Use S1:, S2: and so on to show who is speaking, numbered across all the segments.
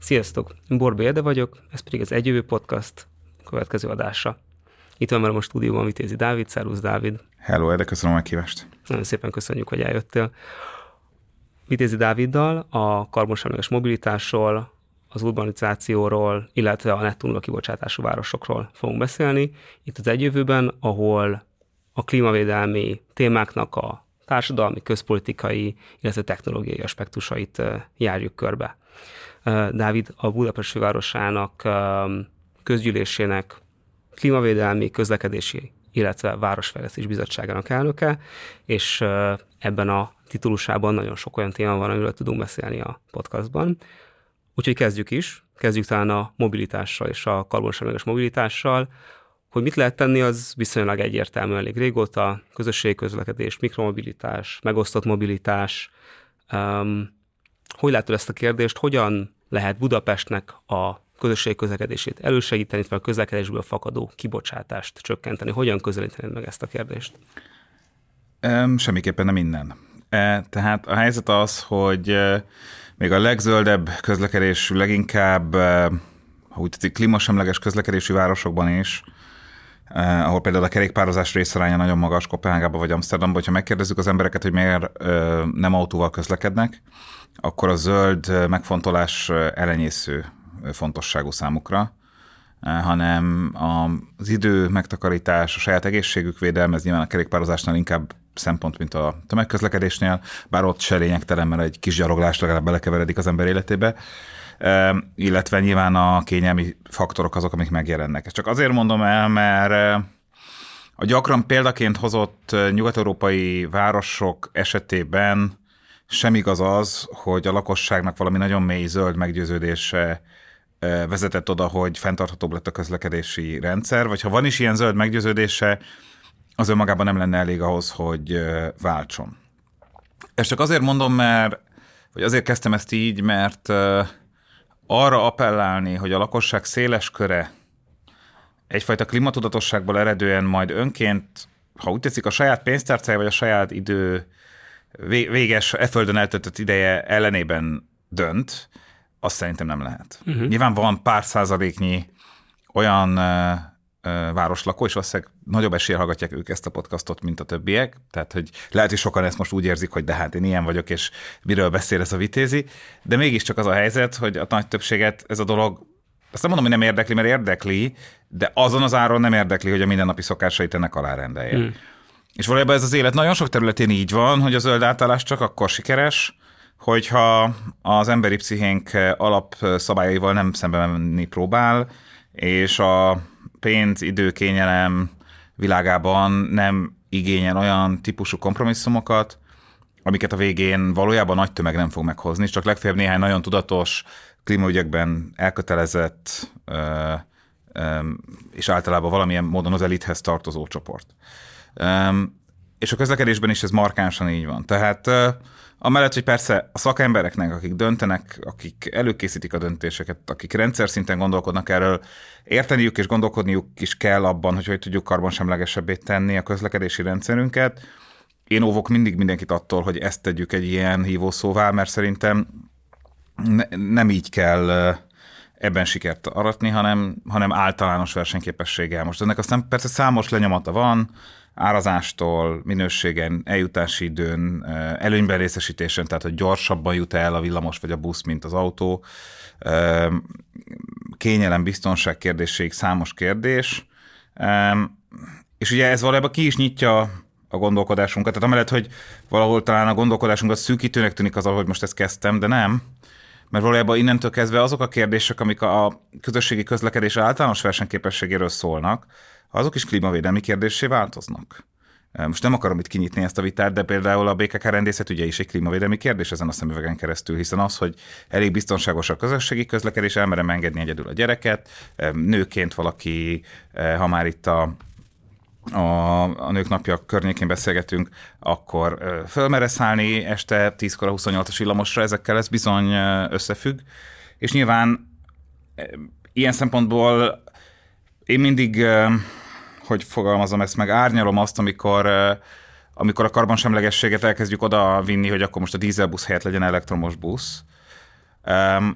S1: Sziasztok! Borbély Ede vagyok, ez pedig az Egy Jövő Podcast következő adása. Itt van velem a stúdióban Vitézi Dávid. Szervusz, Dávid!
S2: Hello, Ede, köszönöm a meghívást!
S1: Nagyon szépen köszönjük, hogy eljöttél. Vitézi Dáviddal a karbonsemleges mobilitásról, az urbanizációról, illetve a nettó nulla kibocsátású városokról fogunk beszélni. Itt az Egy Jövőben, ahol a klímavédelmi témáknak a társadalmi, közpolitikai, illetve technológiai aspektusait járjuk körbe. Dávid a Budapest fővárosának közgyűlésének klímavédelmi, közlekedési, illetve városfejlesztés bizottságának elnöke, és ebben a titulusában nagyon sok olyan téma van, amiről tudunk beszélni a podcastban. Úgyhogy kezdjük talán a mobilitással és a karbonsemleges mobilitással. Hogy mit lehet tenni, az viszonylag egyértelmű elég régóta. Közösségi közlekedés, mikromobilitás, megosztott mobilitás. Hogy látod ezt a kérdést? Hogyan lehet Budapestnek a közösségi közlekedését elősegíteni, vagy a közlekedésből fakadó kibocsátást csökkenteni? Hogyan közelítenéd meg ezt a kérdést?
S2: Semmiképpen nem innen. Tehát a helyzet az, hogy még a legzöldebb közlekedésű, leginkább, ha úgy tetszik, klímasemleges közlekedésű városokban is, ahol például a kerékpározás részaránya nagyon magas, Koppenhágában vagy Amsterdamban, hogyha megkérdezzük az embereket, hogy miért nem autóval közlekednek, akkor a zöld megfontolás elenyésző fontosságú számukra, hanem az idő megtakarítás, a saját egészségük védelme, ez nyilván a kerékpározásnál inkább szempont, mint a tömegközlekedésnél, bár ott se lényegtelen, mert egy kis gyaloglás legalább belekeveredik az ember életébe, illetve nyilván a kényelmi faktorok azok, amik megjelennek. Ezt csak azért mondom el, mert a gyakran példaként hozott nyugat-európai városok esetében sem igaz az, hogy a lakosságnak valami nagyon mély zöld meggyőződése vezetett oda, hogy fenntarthatóbb lett a közlekedési rendszer, vagy ha van is ilyen zöld meggyőződése, az önmagában nem lenne elég ahhoz, hogy váltson. Ezt csak azért mondom, vagy azért kezdtem ezt így, mert arra appellálni, hogy a lakosság széles köre egyfajta klímatudatosságból eredően majd önként, ha úgy tetszik, a saját pénztárcája vagy a saját idő véges, földön eltöltött ideje ellenében dönt, azt szerintem nem lehet. Nyilván van pár százaléknyi olyan városlakó, és valószínűleg nagyobb eséllyel hallgatják ők ezt a podcastot, mint a többiek. Tehát, hogy lehet, hogy sokan ezt most úgy érzik, hogy de hát én ilyen vagyok, és miről beszél ez a Vitézi. De mégiscsak az a helyzet, hogy a nagy többséget ez a dolog, azt nem mondom, hogy nem érdekli, mert érdekli, de azon az áron nem érdekli, hogy a mindennapi szokásait ennek alárendelje. És valójában ez az élet nagyon sok területén így van, hogy a zöld átállás csak akkor sikeres, hogyha az emberi pszichénk alapszabályaival nem szembe menni próbál, és a pénz, idő, kényelem világában nem igényel olyan típusú kompromisszumokat, amiket a végén valójában nagy tömeg nem fog meghozni, csak legfeljebb néhány nagyon tudatos, klímaügyekben elkötelezett, és általában valamilyen módon az elithez tartozó csoport. És a közlekedésben is ez markánsan így van. Tehát amellett, hogy persze a szakembereknek, akik döntenek, akik előkészítik a döntéseket, akik rendszer szinten gondolkodnak erről, érteniük és gondolkodniuk is kell abban, hogy tudjuk karbonsemlegesebbé tenni a közlekedési rendszerünket. Én óvok mindig mindenkit attól, hogy ezt tegyük egy ilyen hívószóvá, mert szerintem nem így kell ebben sikert aratni, hanem általános versenyképességgel. Most ennek aztán persze számos lenyomata van, árazástól, minőségen, eljutási időn, előnyben részesítésen, tehát hogy gyorsabban jut el a villamos vagy a busz, mint az autó. Kényelem, biztonság kérdéséig számos kérdés. És ugye ez valójában ki is nyitja a gondolkodásunkat. Tehát amellett, hogy valahol talán a gondolkodásunkat szűkítőnek tűnik az, ahogy most ezt kezdtem, de nem. Mert valójában innentől kezdve azok a kérdések, amik a közösségi közlekedés általános versenyképességéről szólnak, azok is klímavédelmi kérdéssé változnak. Most nem akarom itt kinyitni ezt a vitát, de például a BKK rendészet ügye is egy klímavédelmi kérdés ezen a szemüvegen keresztül, hiszen az, hogy elég biztonságos a közösségi közlekedés, elmerem engedni egyedül a gyereket, nőként valaki, ha már itt a nők napja környékén beszélgetünk, akkor fölmere szállni este 10-kor a 28-as villamosra, ezekkel ez bizony összefügg, és nyilván ilyen szempontból én mindig, hogy fogalmazom ezt meg, árnyalom azt, amikor a karbonsemlegességet elkezdjük oda vinni, hogy akkor most a dízelbusz helyett legyen elektromos busz.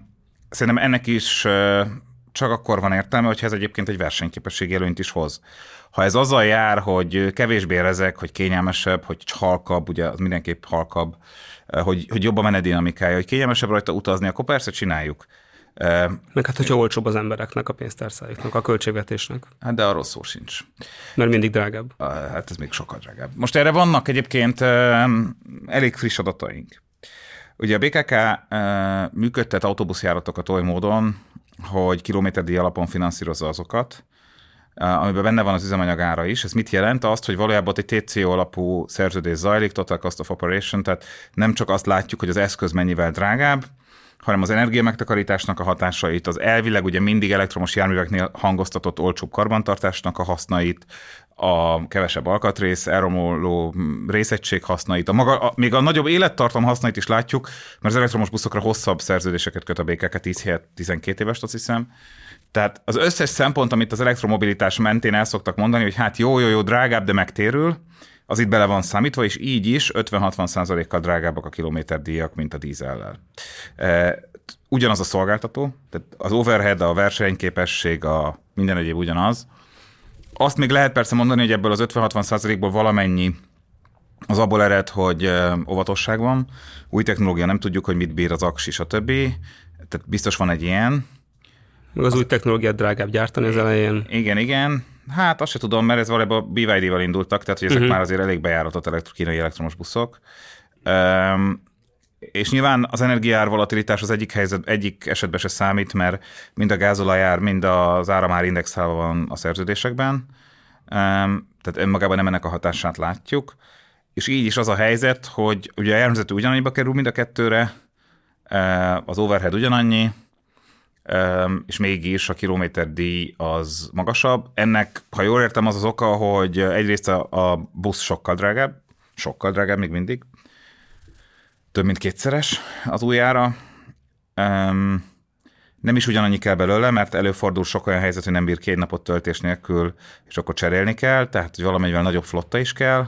S2: szerintem ennek is csak akkor van értelme, hogyha ez egyébként egy versenyképességi előnyt is hoz. Ha ez azzal jár, hogy kevésbé rezeg, hogy kényelmesebb, hogy halkabb, ugye az mindenképp halkabb, hogy jobb a menetdinamikája, hogy kényelmesebb rajta utazni, akkor persze csináljuk.
S1: Meg hát, hogyha olcsóbb az embereknek, a pénztárcájuknak, a költségvetésnek.
S2: Hát de arról szó sincs.
S1: Mert mindig drágább.
S2: Hát ez még sokkal drágább. Most erre vannak egyébként elég friss adataink. Ugye a BKK működtet autóbuszjáratokat oly módon, hogy kilométerdíj alapon finanszírozza azokat, amiben benne van az üzemanyag ára is. Ez mit jelent? Azt, hogy valójában ott egy TCO alapú szerződés zajlik, Total Cost of Operation, tehát nem csak azt látjuk, hogy az eszköz mennyivel drágább, hanem az energiamegtakarításnak a hatásait, az elvileg ugye mindig elektromos járműveknél hangoztatott olcsóbb karbantartásnak a hasznait, a kevesebb alkatrész, elromoló részegység hasznait, még a nagyobb élettartam hasznait is látjuk, mert az elektromos buszokra hosszabb szerződéseket köt a BKK, 10 helyett 12 évest, azt hiszem. Tehát az összes szempont, amit az elektromobilitás mentén el szoktak mondani, hogy hát jó, drágább, de megtérül, az itt bele van számítva, és így is 50-60%-kal drágábbak a kilométerdíjak, mint a dízellel. Ugyanaz a szolgáltató, tehát az overhead, a versenyképesség, a minden egyéb ugyanaz. Azt még lehet persze mondani, hogy ebből az 50-60%-ból valamennyi az abból ered, hogy óvatosság van. Új technológia, nem tudjuk, hogy mit bír az aksi, stb. Tehát biztos van egy ilyen.
S1: Meg az új technológiát drágább gyártani az elején.
S2: Igen. Hát azt se tudom, mert ez valójában BYD-val indultak, tehát hogy ezek már azért elég bejáratott kínai elektromos buszok. És nyilván az energiaár volatilitás az egyik esetben se számít, mert mind a gázolajár, mind az ára már indexálva van a szerződésekben. Tehát önmagában nem ennek a hatását látjuk. És így is az a helyzet, hogy ugye a járművezető ugyanannyiba kerül mind a kettőre, az overhead ugyanannyi, és mégis a kilométerdíj az magasabb. Ennek, ha jól értem, az az oka, hogy egyrészt a busz sokkal drágább még mindig, több mint kétszeres az új ára. Nem is ugyanannyi kell belőle, mert előfordul sok olyan helyzet, hogy nem bír 2 napot töltés nélkül, és akkor cserélni kell, tehát hogy valamennyivel nagyobb flotta is kell,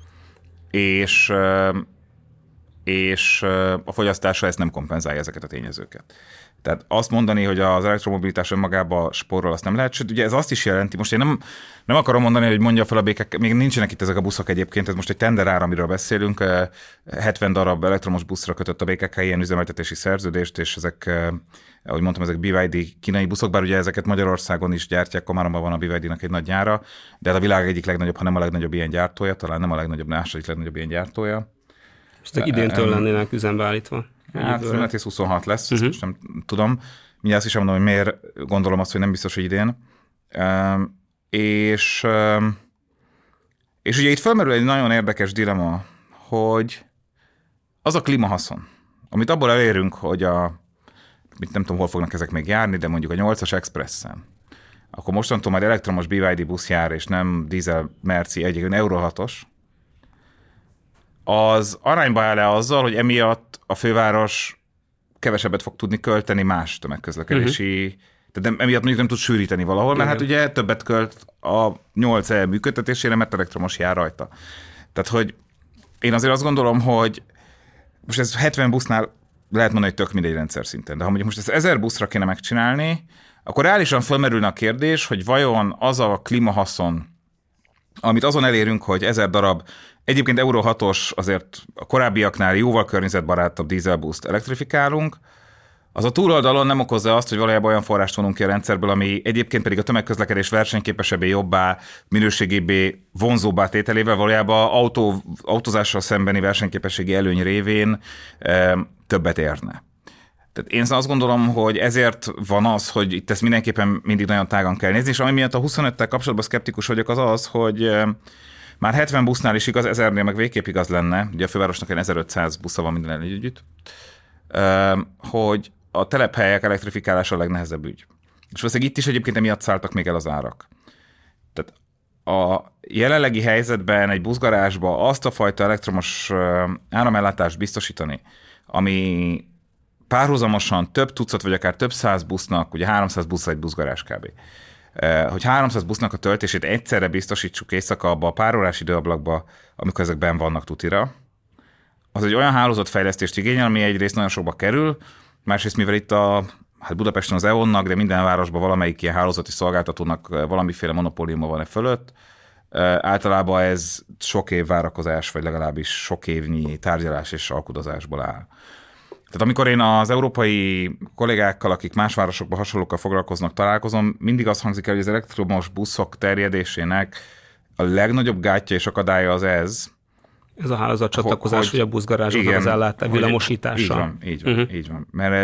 S2: és a fogyasztása ezt nem kompenzálja ezeket a tényezőket. Tehát azt mondani, hogy az elektromobilitás önmagában spórol, azt nem lehet, sőt, ugye ez azt is jelenti, most én nem akarom mondani, hogy mondja fel a BKK, még nincsenek itt ezek a buszok egyébként, ez most egy tender ár, amiről beszélünk, 70 darab elektromos buszra kötött a BKK ilyen üzemeltetési szerződést, és ezek, ahogy mondtam, ezek BYD kínai buszok, bár ugye ezeket Magyarországon is gyártják, Komáromban van a BYD-nak egy nagy gyára, de hát a világ egyik legnagyobb, ha nem a legnagyobb ilyen gyártója, talán nem a legnagyobb, második legnagyobb ilyen gyártója.
S1: És idéntől lennének üzembe állítva.
S2: Hát 26 lesz, ezt most nem tudom. Mindjárt azt is mondom, hogy miért gondolom azt, hogy nem biztos, hogy idén. És ugye itt felmerül egy nagyon érdekes dilemma, hogy az a klímahaszon, amit abból elérünk, hogy nem tudom, hol fognak ezek még járni, de mondjuk a 8-as Expressen, akkor mostantól majd elektromos BYD busz jár, és nem dízel Merci, egy Euro 6-os, az arányba áll-e azzal, hogy emiatt a főváros kevesebbet fog tudni költeni más tömegközlekedési, tehát emiatt mondjuk nem tud sűríteni valahol, mert hát ugye többet költ a 8E működtetésére, mert elektromos jár rajta. Tehát, hogy én azért azt gondolom, hogy most ez 70 busznál lehet mondani, hogy tök mindegy rendszer szinten, de ha mondjuk most ezt 1000 buszra kéne megcsinálni, akkor reálisan fölmerülne a kérdés, hogy vajon az a klímahaszon, amit azon elérünk, hogy 1000 darab, egyébként Euro 6-os azért a korábbiaknál jóval környezetbarátabb dízelbuszt elektrifikálunk, az a túloldalon nem okozza azt, hogy valójában olyan forrást vonunk ki a rendszerből, ami egyébként pedig a tömegközlekedés versenyképesebbé, jobbá, minőségébbé, vonzóbbá tételével valójában autózással szembeni versenyképességi előny révén többet érne. Tehát én azt gondolom, hogy ezért van az, hogy itt ezt mindenképpen mindig nagyon tágan kell nézni, és ami miatt a 25-tel kapcsolatban szkeptikus vagyok, az, hogy már 70 busznál is igaz, 1000-nél meg végképp igaz lenne, ugye a fővárosnak 1500 busza van minden együtt, hogy a telephelyek elektrifikálása a legnehezebb ügy. És valószínűleg itt is egyébként emiatt szálltak még el az árak. Tehát a jelenlegi helyzetben egy buszgarázsba azt a fajta elektromos áramellátást biztosítani, ami párhuzamosan több tucat, vagy akár több száz busznak, ugye 300 busz egy buszgarázs kb. Hogy 300 busznak a töltését egyszerre biztosítsuk éjszaka abba a pár órás időablakba, amikor ezek benn vannak tutira, az egy olyan hálózatfejlesztést igényel, ami egyrészt nagyon sokba kerül, másrészt mivel itt a hát Budapesten az EON-nak, de minden városban valamelyik ilyen hálózati szolgáltatónak valamiféle monopóliuma van fölött. Általában ez sok év várakozás, vagy legalábbis sok évnyi tárgyalás és alkudozásból áll. Tehát amikor én az európai kollégákkal, akik más városokban hasonlókkal foglalkoznak, találkozom, mindig azt hangzik el, hogy az elektromos buszok terjedésének a legnagyobb gátja és akadálya az ez.
S1: Ez a hálózatcsatlakozás, vagy a buszgarázsoknak az ellátás, villamosítása.
S2: Így van. Mert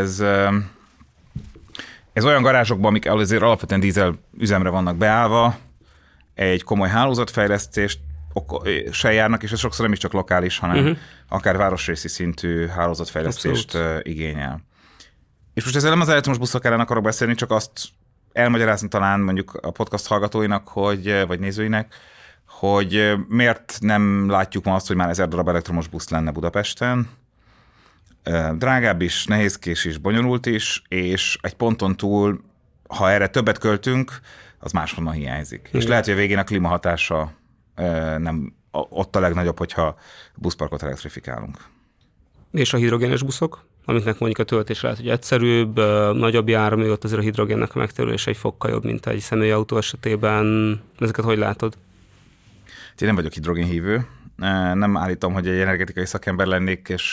S2: ez olyan garázsokban, amik azért alapvetően dízel üzemre vannak beállva, egy komoly hálózatfejlesztést se járnak, és ez sokszor nem is csak lokális, hanem akár városrészi szintű hálózatfejlesztést igényel. És most ezzel nem az elektromos buszok ellen akarok beszélni, csak azt elmagyarázni talán mondjuk a podcast hallgatóinak, vagy nézőinek, hogy miért nem látjuk ma azt, hogy már 1000 darab elektromos busz lenne Budapesten. Drágább is, nehézkés is, bonyolult is, és egy ponton túl, ha erre többet költünk, az máshonnan hiányzik. És lehet, hogy a végén a klímahatása nem ott a legnagyobb, hogyha buszparkot elektrifikálunk. És
S1: a hidrogénes buszok, amiknek mondjuk a töltés lehet, hogy egyszerűbb, nagyobb jármű, ott azért a hidrogénnek a megtérülése egy fokkal jobb, mint egy személyautó esetében. Ezeket hogy látod?
S2: Én nem vagyok hidrogénhívő. Nem állítom, hogy egy energetikai szakember lennék, és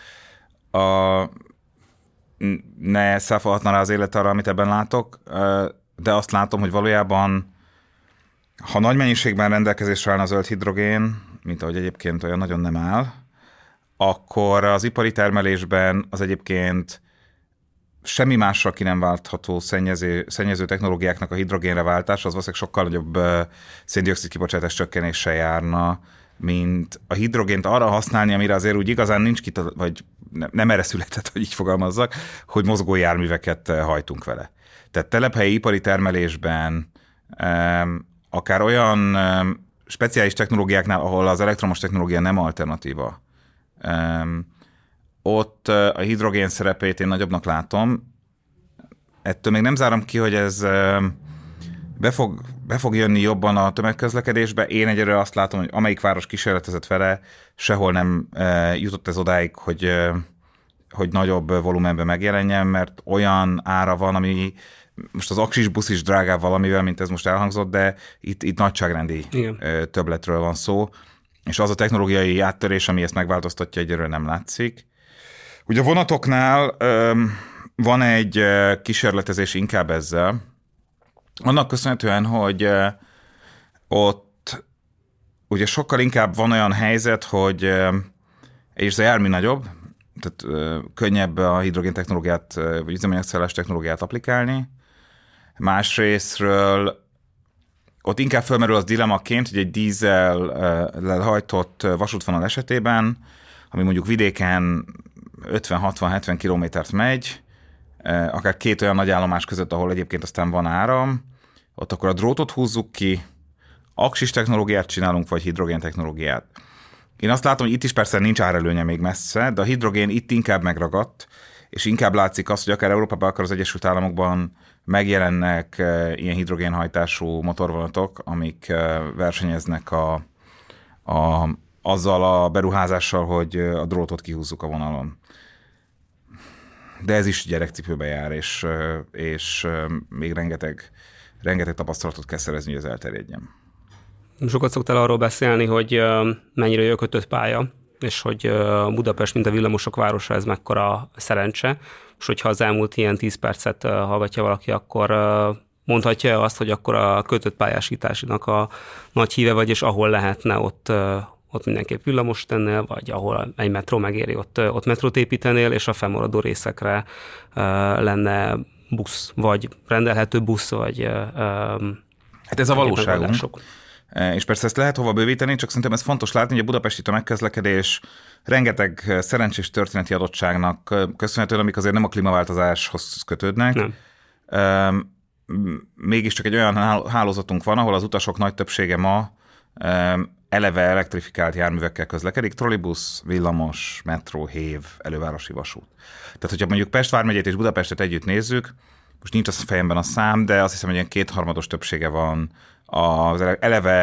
S2: ne száfolhatna rá az élet arra, amit ebben látok, de azt látom, hogy valójában, ha nagy mennyiségben rendelkezésre állna a zöld hidrogén, mint ahogy egyébként olyan nagyon nem áll, akkor az ipari termelésben az egyébként semmi mással ki nem váltható szennyező technológiáknak a hidrogénre váltás, az valószínűleg sokkal nagyobb szén-dioxid kibocsátás csökkenéssel járna, mint a hidrogént arra használni, amire azért úgy igazán nincs vagy nem erre született, hogy így fogalmazzak, hogy mozgó járműveket hajtunk vele. Tehát telephelyi ipari termelésben akár olyan speciális technológiáknál, ahol az elektromos technológia nem alternatíva, ott a hidrogén szerepét én nagyobbnak látom. Ettől még nem zárom ki, hogy ez be fog jönni jobban a tömegközlekedésbe. Én egyelőre azt látom, hogy amelyik város kísérletezett vele, sehol nem jutott ez odáig, hogy nagyobb volumenben megjelenjen, mert olyan ára van, ami most az aksis busz is drágább valamivel, mint ez most elhangzott, de itt nagyságrendi többletről van szó, és az a technológiai áttörés, ami ezt megváltoztatja, egyelőre nem látszik. Ugye a vonatoknál van egy kísérletezés inkább ezzel, annak köszönhetően, hogy ott ugye sokkal inkább van olyan helyzet, hogy és a jármű nagyobb, tehát könnyebb a hidrogén technológiát, vagy üzemanyagcellás technológiát applikálni. Másrésztről ott inkább fölmerül az dilemmaként, hogy egy dízellel hajtott vasútvonal esetében, ami mondjuk vidéken 50-60-70 kilométert megy, akár két olyan nagy állomás között, ahol egyébként aztán van áram, ott akkor a drótot húzzuk ki, aksis technológiát csinálunk, vagy hidrogén technológiát. Én azt látom, hogy itt is persze nincs árelőnye még messze, de a hidrogén itt inkább megragadt, és inkább látszik az, hogy akár Európában, akár az Egyesült Államokban megjelennek ilyen hidrogénhajtású motorvonatok, amik versenyeznek azzal a beruházással, hogy a drótot kihúzzuk a vonalon. De ez is gyerekcipőbe jár, és még rengeteg tapasztalatot kell szerezni, hogy ez elterjedjen.
S1: Sokat szoktál arról beszélni, hogy mennyire jó kötött pálya, és hogy Budapest, mint a villamosok városa, ez mekkora szerencse, és hogyha az elmúlt ilyen 10 percet hallgatja valaki, akkor mondhatja azt, hogy akkor a kötött pályásításnak a nagy híve vagy, és ahol lehetne, ott mindenképp villamos tennél, vagy ahol egy metró megéri, ott metrót építenél, és a fennmaradó részekre lenne busz, vagy rendelhető busz, vagy
S2: hát ez a valóságunk. És persze ezt lehet hova bővíteni, csak szerintem ez fontos látni, hogy a budapesti tömegközlekedés rengeteg szerencsés történeti adottságnak köszönhetően, amik azért nem a klímaváltozáshoz kötődnek. Nem. Mégiscsak egy olyan hálózatunk van, ahol az utasok nagy többsége ma eleve elektrifikált járművekkel közlekedik, trollibusz, villamos, metró, hév, elővárosi vasút. Tehát, hogyha mondjuk Pest vármegyét és Budapestet együtt nézzük, most nincs az fejemben a szám, de azt hiszem, hogy ilyen 2/3 többsége van az eleve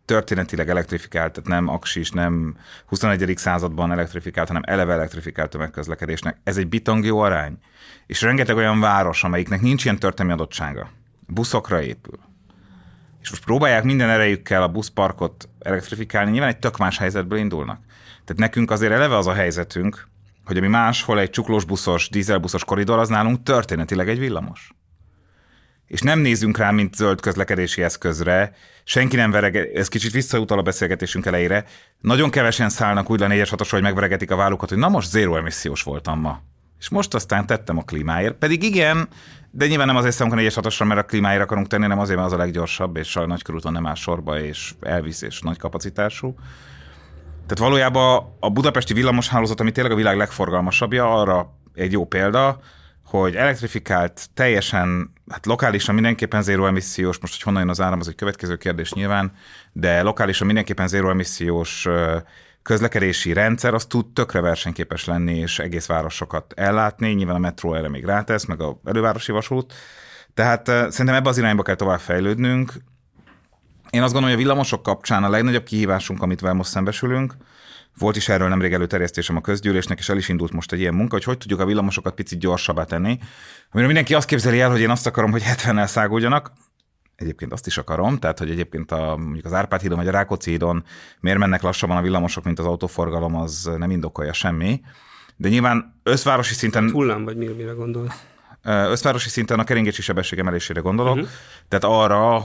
S2: történetileg elektrifikált, tehát nem aksis, nem 21. században elektrifikált, hanem eleve elektrifikált tömegközlekedésnek. Ez egy bitang jó arány. És rengeteg olyan város, amelyiknek nincs ilyen történelmi adottsága, buszokra épül. És most próbálják minden erejükkel a buszparkot elektrifikálni, nyilván egy tök más helyzetből indulnak. Tehát nekünk azért eleve az a helyzetünk, hogy ami máshol egy csuklós buszos, dízelbuszos koridor, az nálunk történetileg egy villamos. És nem nézzünk rá, mint zöld közlekedési eszközre, senki nem ez kicsit visszautal a beszélgetésünk elejére, nagyon kevesen szállnak úgy le 4-es 6-osra, hogy megveregetik a vállukat, hogy na most zéró emissziós voltam ma. És most aztán tettem a klímáért, pedig igen, de nyilván nem azért szállunk a 4-es 6-osra, mert a klímáért akarunk tenni, nem azért, mert az a leggyorsabb, és a nagykörúton nem áll sorba, és elvisz, és nagy kapacitású. Tehát valójában a budapesti villamoshálózat, ami tényleg a világ legforgalmasabbja, arra egy jó példa, hogy elektrifikált, teljesen, hát lokálisan mindenképpen zéró emissziós, most hogy honnan jön az áram, az egy következő kérdés nyilván, de lokálisan mindenképpen zéró emissziós közlekedési rendszer, az tud tökre versenyképes lenni, és egész városokat ellátni, nyilván a metró erre még rátesz, meg a elővárosi vasút. Tehát szerintem ebbe az irányba kell tovább fejlődnünk. Én azt gondolom, hogy a villamosok kapcsán a legnagyobb kihívásunk, amit most szembesülünk, volt is erről nemrég előterjesztésem a közgyűlésnek, és el is indult most egy ilyen munka, hogy tudjuk a villamosokat picit gyorsabbá tenni. Amiről mindenki azt képzeli el, hogy én azt akarom, hogy 70-nel száguldjanak. Egyébként azt is akarom, tehát hogy egyébként mondjuk az Árpád hídon vagy a Rákóczi hídon miért mennek lassabban a villamosok, mint az autóforgalom, az nem indokolja semmi. De nyilván összvárosi szinten...
S1: Hullám, vagy mire gondolsz?
S2: Összvárosi szinten a keringési sebesség emelésére gondolok. Tehát arra,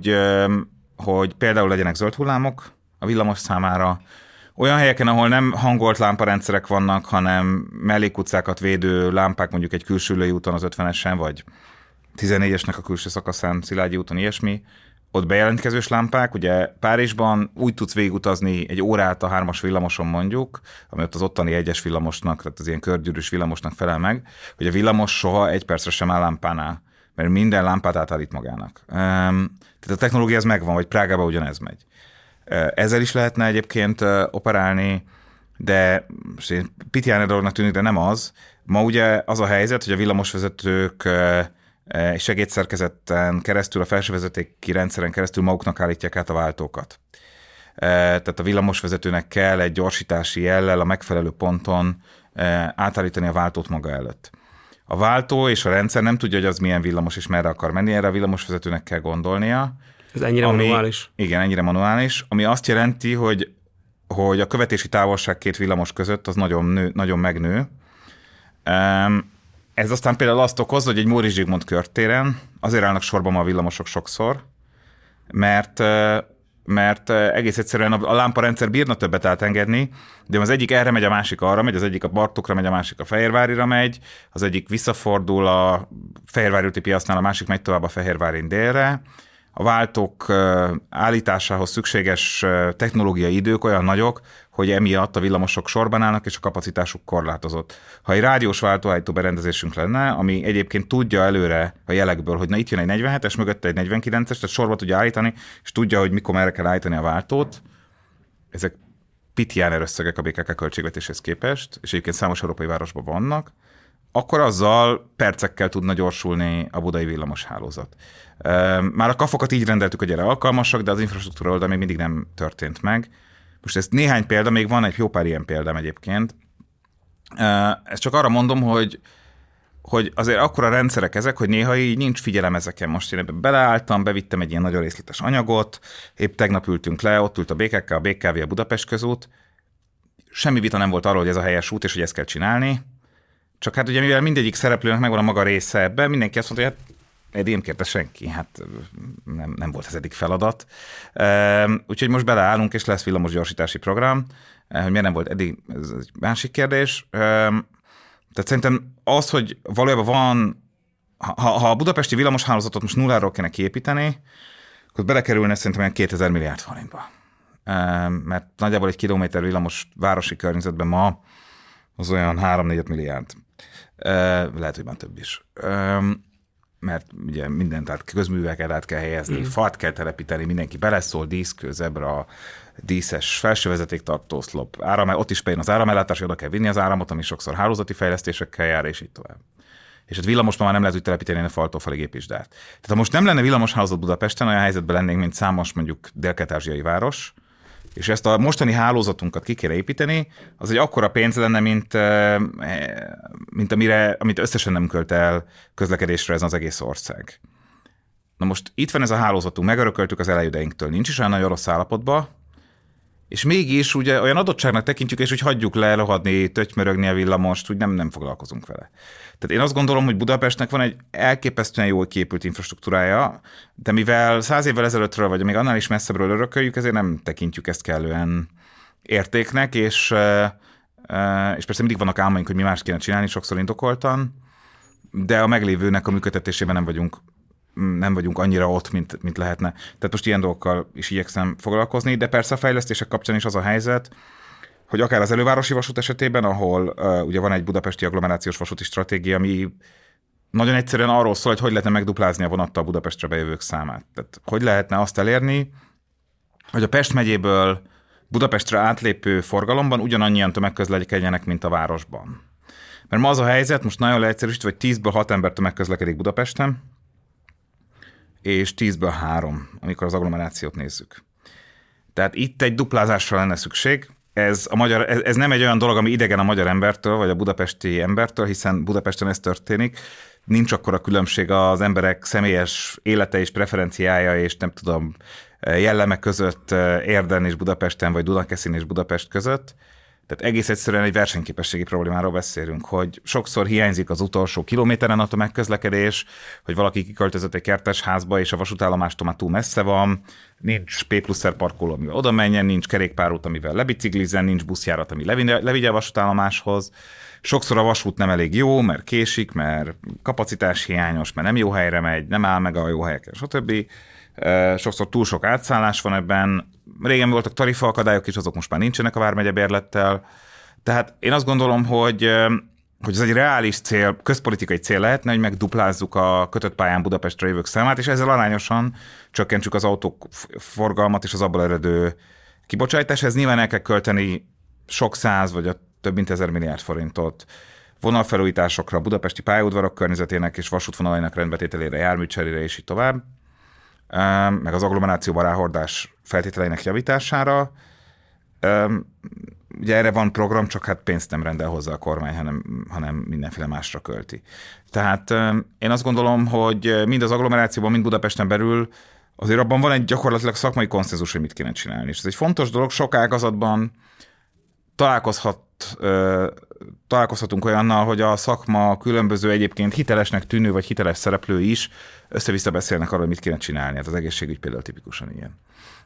S2: hogy például legyenek zöld hullámok a villamos számára, olyan helyeken, ahol nem hangolt lámparendszerek vannak, hanem mellékutcákat védő lámpák, mondjuk egy külső úton az 50-esen, vagy 14-esnek a külső szakaszán, Szilágyi úton, ilyesmi, ott bejelentkezős lámpák, ugye Párizsban úgy tudsz végigutazni egy órát a 3-as villamoson mondjuk, ami ott az ottani 1-es villamosnak, tehát az ilyen körgyűrűs villamosnak felel meg, hogy a villamos soha 1 percre sem áll lámpánál, mert minden lámpát átállít magának. Tehát a technológia ez megvan, vagy Prágában ugyanez megy. Ezzel is lehetne egyébként operálni, de Pitjányi dolognak tűnik, de nem az. Ma ugye az a helyzet, hogy a villamosvezetők segédszerkezeten keresztül, a felsővezetéki rendszeren keresztül maguknak állítják át a váltókat. Tehát a villamosvezetőnek kell egy gyorsítási jellel a megfelelő ponton átállítani a váltót maga előtt. A váltó és a rendszer nem tudja, hogy az milyen villamos és merre akar menni, erre a villamosvezetőnek kell gondolnia.
S1: Ez ennyire manuális? Igen,
S2: ennyire manuális, ami azt jelenti, hogy a követési távolság 2 villamos között az nagyon megnő. Ez aztán például azt okozza, hogy egy Móricz Zsigmond körtéren azért állnak sorba ma a villamosok sokszor, mert egész egyszerűen a lámparendszer bírna többet átengedni, de az egyik erre megy, a másik arra megy, az egyik a Bartókra megy, a másik a Fehérvárira megy, az egyik visszafordul a Fehérvári úti piacnál, a másik megy tovább a Fehérvárin délre. A váltók állításához szükséges technológiai idők olyan nagyok, hogy emiatt a villamosok sorban állnak, és a kapacitásuk korlátozott. Ha egy rádiós váltóállító berendezésünk lenne, ami egyébként tudja előre a jelekből, hogy na itt jön egy 47-es, mögötte egy 49-es, tehát sorba tudja állítani, és tudja, hogy mikor merre kell állítani a váltót, ezek Pitjányi összegek a BKK költségvetéshez képest, és egyébként számos európai városban vannak, akkor azzal percekkel tudna gyorsulni a budai villamoshálózat. Már a kafokat így rendeltük, hogy erre alkalmasak, de az infrastruktúra oldal még mindig nem történt meg. Most ez néhány példa, még van egy jó pár ilyen példám egyébként. Ezt csak arra mondom, hogy azért akkora rendszerek ezek, hogy néha így nincs figyelem ezeken. Most én ebben beleálltam, bevittem egy ilyen nagyon részletes anyagot, épp tegnap ültünk le, ott ült a BKK, a BKV, a Budapest közút. Semmi vita nem volt arról, hogy ez a helyes út, és hogy ezt kell csinálni. Csak hát ugye mivel mindegyik szereplőnek megvan a maga része ebben, mindenki azt mondta, hogy hát eddig nem kérte senki, hát nem volt ez eddig feladat. Úgyhogy most beleállunk, és lesz villamos gyorsítási program. Hogy miért nem volt eddig, ez egy másik kérdés. Tehát szerintem az, hogy valójában van, ha a budapesti villamoshálózatot most nulláról kéne kiépíteni, akkor belekerülne szerintem olyan 2000 milliárd forintba. Mert nagyjából egy kilométer villamos városi környezetben ma az olyan 3-4 milliárd. Lehet, hogy már több is. Mert ugye mindent át, közműveket át kell helyezni, fát kell telepíteni, mindenki beleszól, díszkő, zebra, díszes felsővezetéktartóoszlop, ott is például az áramellátás, oda kell vinni az áramot, ami sokszor hálózati fejlesztésekkel jár, és így tovább. és hát villamos már nem lehet úgy telepíteni a faltól falig építsdát. Tehát ha most nem lenne villamoshálózat Budapesten, olyan helyzetben lennénk, mint számos mondjuk dél-kelet-ázsiai város, és ezt a mostani hálózatunkat ki kéne építeni, az egy akkora pénz lenne, mint amit összesen nem költ el közlekedésre ez az egész ország. Na most itt van ez a hálózatunk, megörököltük az elejüdeinktől, nincs is olyan nagy rossz állapotban, és mégis ugye olyan adottságnak tekintjük, és úgy hagyjuk le, rohadni, tötymörögni a villamost, úgy nem foglalkozunk vele. Tehát én azt gondolom, hogy Budapestnek van egy elképesztően jól kiépült infrastruktúrája, de mivel 100 évvel ezelőttről, vagy még annál is messzebbről örököljük, ezért nem tekintjük ezt kellően értéknek, és persze mindig vannak álmaink, hogy mi más kéne csinálni, sokszor indokoltan, de a meglévőnek a működtetésében nem vagyunk annyira ott, mint lehetne. Tehát most ilyen dolgokkal is igyekszem foglalkozni, de persze a fejlesztések kapcsán is az a helyzet, hogy akár az elővárosi vasút esetében, ahol ugye van egy budapesti agglomerációs vasúti stratégia, ami nagyon egyszerűen arról szól, hogy lehetne megduplázni a vonattal Budapestre bejövők számát. Tehát hogy lehetne azt elérni, hogy a Pest megyéből Budapestre átlépő forgalomban ugyanannyian tömegközlekedjenek, mint a városban. Mert ma az a helyzet, most nagyon leegyszerűsítve, hogy 10-ből 6 ember tömegközlekedik Budapesten, és 10-ből 3, amikor az agglomerációt nézzük. Tehát itt egy duplázásra lenne szükség. Ez nem egy olyan dolog, ami idegen a magyar embertől, vagy a budapesti embertől, hiszen Budapesten ez történik. Nincs akkora különbség az emberek személyes élete és preferenciája, és nem tudom, jelleme között Érden és Budapesten, vagy Dunakeszin és Budapest között. Tehát egész egyszerűen egy versenyképességi problémáról beszélünk, hogy sokszor hiányzik az utolsó kilométeren a tömegközlekedés, hogy valaki kiköltözött egy kertesházba, és a vasútállomástól már túl messze van, nincs P+R parkoló, amivel oda menjen, nincs kerékpárút, amivel lebiciklizzen, nincs buszjárat, ami levigye a vasútállomáshoz. Sokszor a vasút nem elég jó, mert késik, mert kapacitás hiányos, mert nem jó helyre megy, nem áll meg a jó helyeken, stb. Sokszor túl sok átszállás van ebben. Régen voltak tarifaakadályok is, azok most már nincsenek a vármegye bérlettel. Tehát én azt gondolom, hogy ez egy reális cél, közpolitikai cél lehetne, hogy megduplázzuk a kötött pályán Budapestre jövők számát, és ezzel arányosan csökkentsük az autók forgalmat és az abból eredő kibocsátás. Ez nyilván el kell költeni sok száz vagy a több mint 1000 milliárd forintot vonalfelújításokra, budapesti pályaudvarok környezetének és vasútvonalainak rendbetételére, járműcserére és így tovább, meg az agglomerációban ráhordás feltételeinek javítására. Ugye erre van program, csak hát pénzt nem rendel hozzá a kormány, hanem mindenféle másra költi. Tehát én azt gondolom, hogy mind az agglomerációban, mind Budapesten belül azért abban van egy gyakorlatilag szakmai konszenzus, hogy mit kéne csinálni. És ez egy fontos dolog, sok ágazatban találkozhatunk olyannal, hogy a szakma különböző egyébként hitelesnek tűnő vagy hiteles szereplő is össze-vissza beszélnek arról, hogy mit kéne csinálni. Hát az egészségügy például tipikusan ilyen.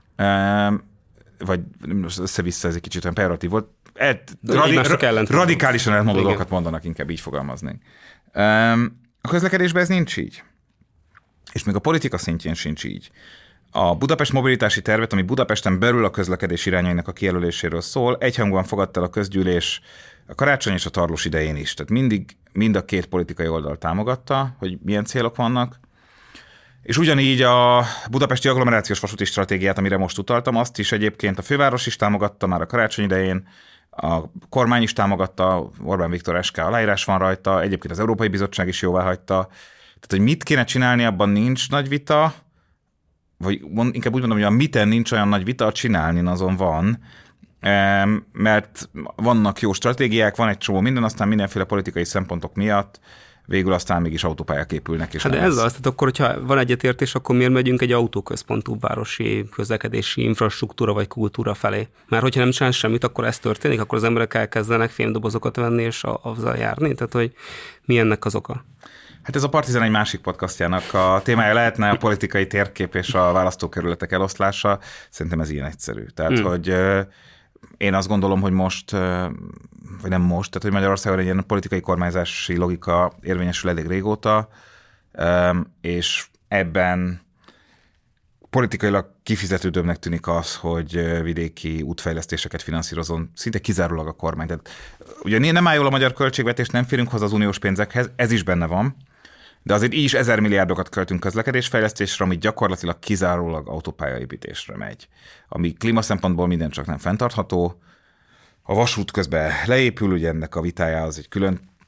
S2: Vagy össze-vissza ez egy kicsit olyan pejoratív volt. Radikálisan elmondó dolgokat mondanak, inkább így fogalmaznénk. A közlekedésben ez nincs így. És még a politika szintjén sincs így. A Budapest mobilitási tervet, ami Budapesten belül a közlekedés irányainak a kijelöléséről szól, egyhangúan fogadta el a közgyűlés a karácsony és a tarlós idején is. Tehát mind a két politikai oldal támogatta, hogy milyen célok vannak. És ugyanígy a budapesti agglomerációs vasúti stratégiát, amire most utaltam, azt is egyébként a főváros is támogatta már a karácsony idején, a kormány is támogatta, Orbán Viktor SK aláírás van rajta, egyébként az Európai Bizottság is jóváhagyta. Tehát, hogy mit kéne csinálni, abban nincs nagy vita, vagy inkább úgy mondom, hogy a miten nincs olyan nagy vita, a csinálni azon van, mert vannak jó stratégiák, van egy csomó minden, aztán mindenféle politikai szempontok miatt végül aztán mégis autópályák épülnek. És
S1: hát de ez az, tehát akkor, hogyha van egyetértés, akkor miért megyünk egy autóközpontú városi közlekedési infrastruktúra vagy kultúra felé? Mert hogyha nem csinál semmit, akkor ez történik, akkor az emberek elkezdenek fémdobozokat venni és azzal járni? Tehát, hogy mi ennek az oka?
S2: Hát ez a Partizán egy másik podcastjának a témája lehetne a politikai térkép és a választókerületek eloszlása. Szerintem ez ilyen egyszerű. Tehát, hogy én azt gondolom, hogy most, vagy nem most, tehát, hogy Magyarországon egy ilyen politikai kormányzási logika érvényesül elég régóta, és ebben politikailag kifizetődőbbnek tűnik az, hogy vidéki útfejlesztéseket finanszírozon szinte kizárólag a kormány. Tehát, ugye nem áll jól a magyar költségvetés, nem férünk hozzá az uniós pénzekhez, ez is benne van, de azért így is 1000 milliárdokat költünk közlekedésfejlesztésre, ami gyakorlatilag kizárólag autópályaépítésre megy, ami klíma szempontból minden csak nem fenntartható. A vasút közben leépül, ugye ennek a vitája az egy külön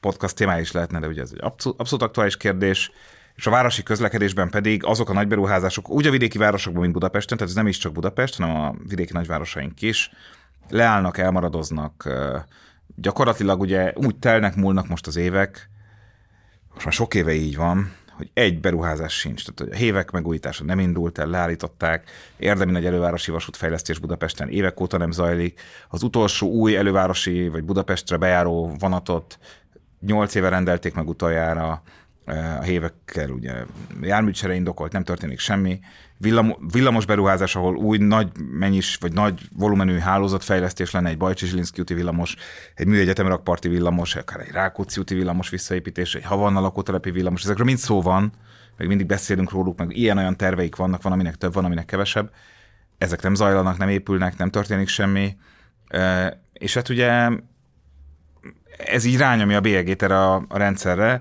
S2: podcast témája is lehetne, de ugye ez egy abszolút aktuális kérdés, és a városi közlekedésben pedig azok a nagy beruházások, úgy a vidéki városokban, mint Budapesten, tehát ez nem is csak Budapest, hanem a vidéki nagyvárosaink is, leállnak, elmaradoznak, gyakorlatilag ugye úgy múlnak most az évek, most már sok éve így van, hogy egy beruházás sincs. Tehát a hévek megújítása nem indult el, leállították, érdemi nagy elővárosi vasútfejlesztés Budapesten évek óta nem zajlik. Az utolsó új elővárosi vagy Budapestre bejáró vonatot 8 éve rendelték meg utoljára, a hévekkel ugye járműcsere indokolt, nem történik semmi. Villamos beruházás, ahol új nagy vagy nagy volumenű hálózatfejlesztés lenne, egy Bajcsy-Zsilinszky úti villamos, egy Műegyetem rakparti villamos, akár egy Rákóczi úti villamos visszaépítés, egy Havanna lakótelepi villamos, ezekről mind szó van, meg mindig beszélünk róluk, meg ilyen-olyan terveik vannak, van aminek több, van aminek kevesebb. Ezek nem zajlanak, nem épülnek, nem történik semmi. És hát ugye ez így rányomja a bélyegét erre a rendszerre.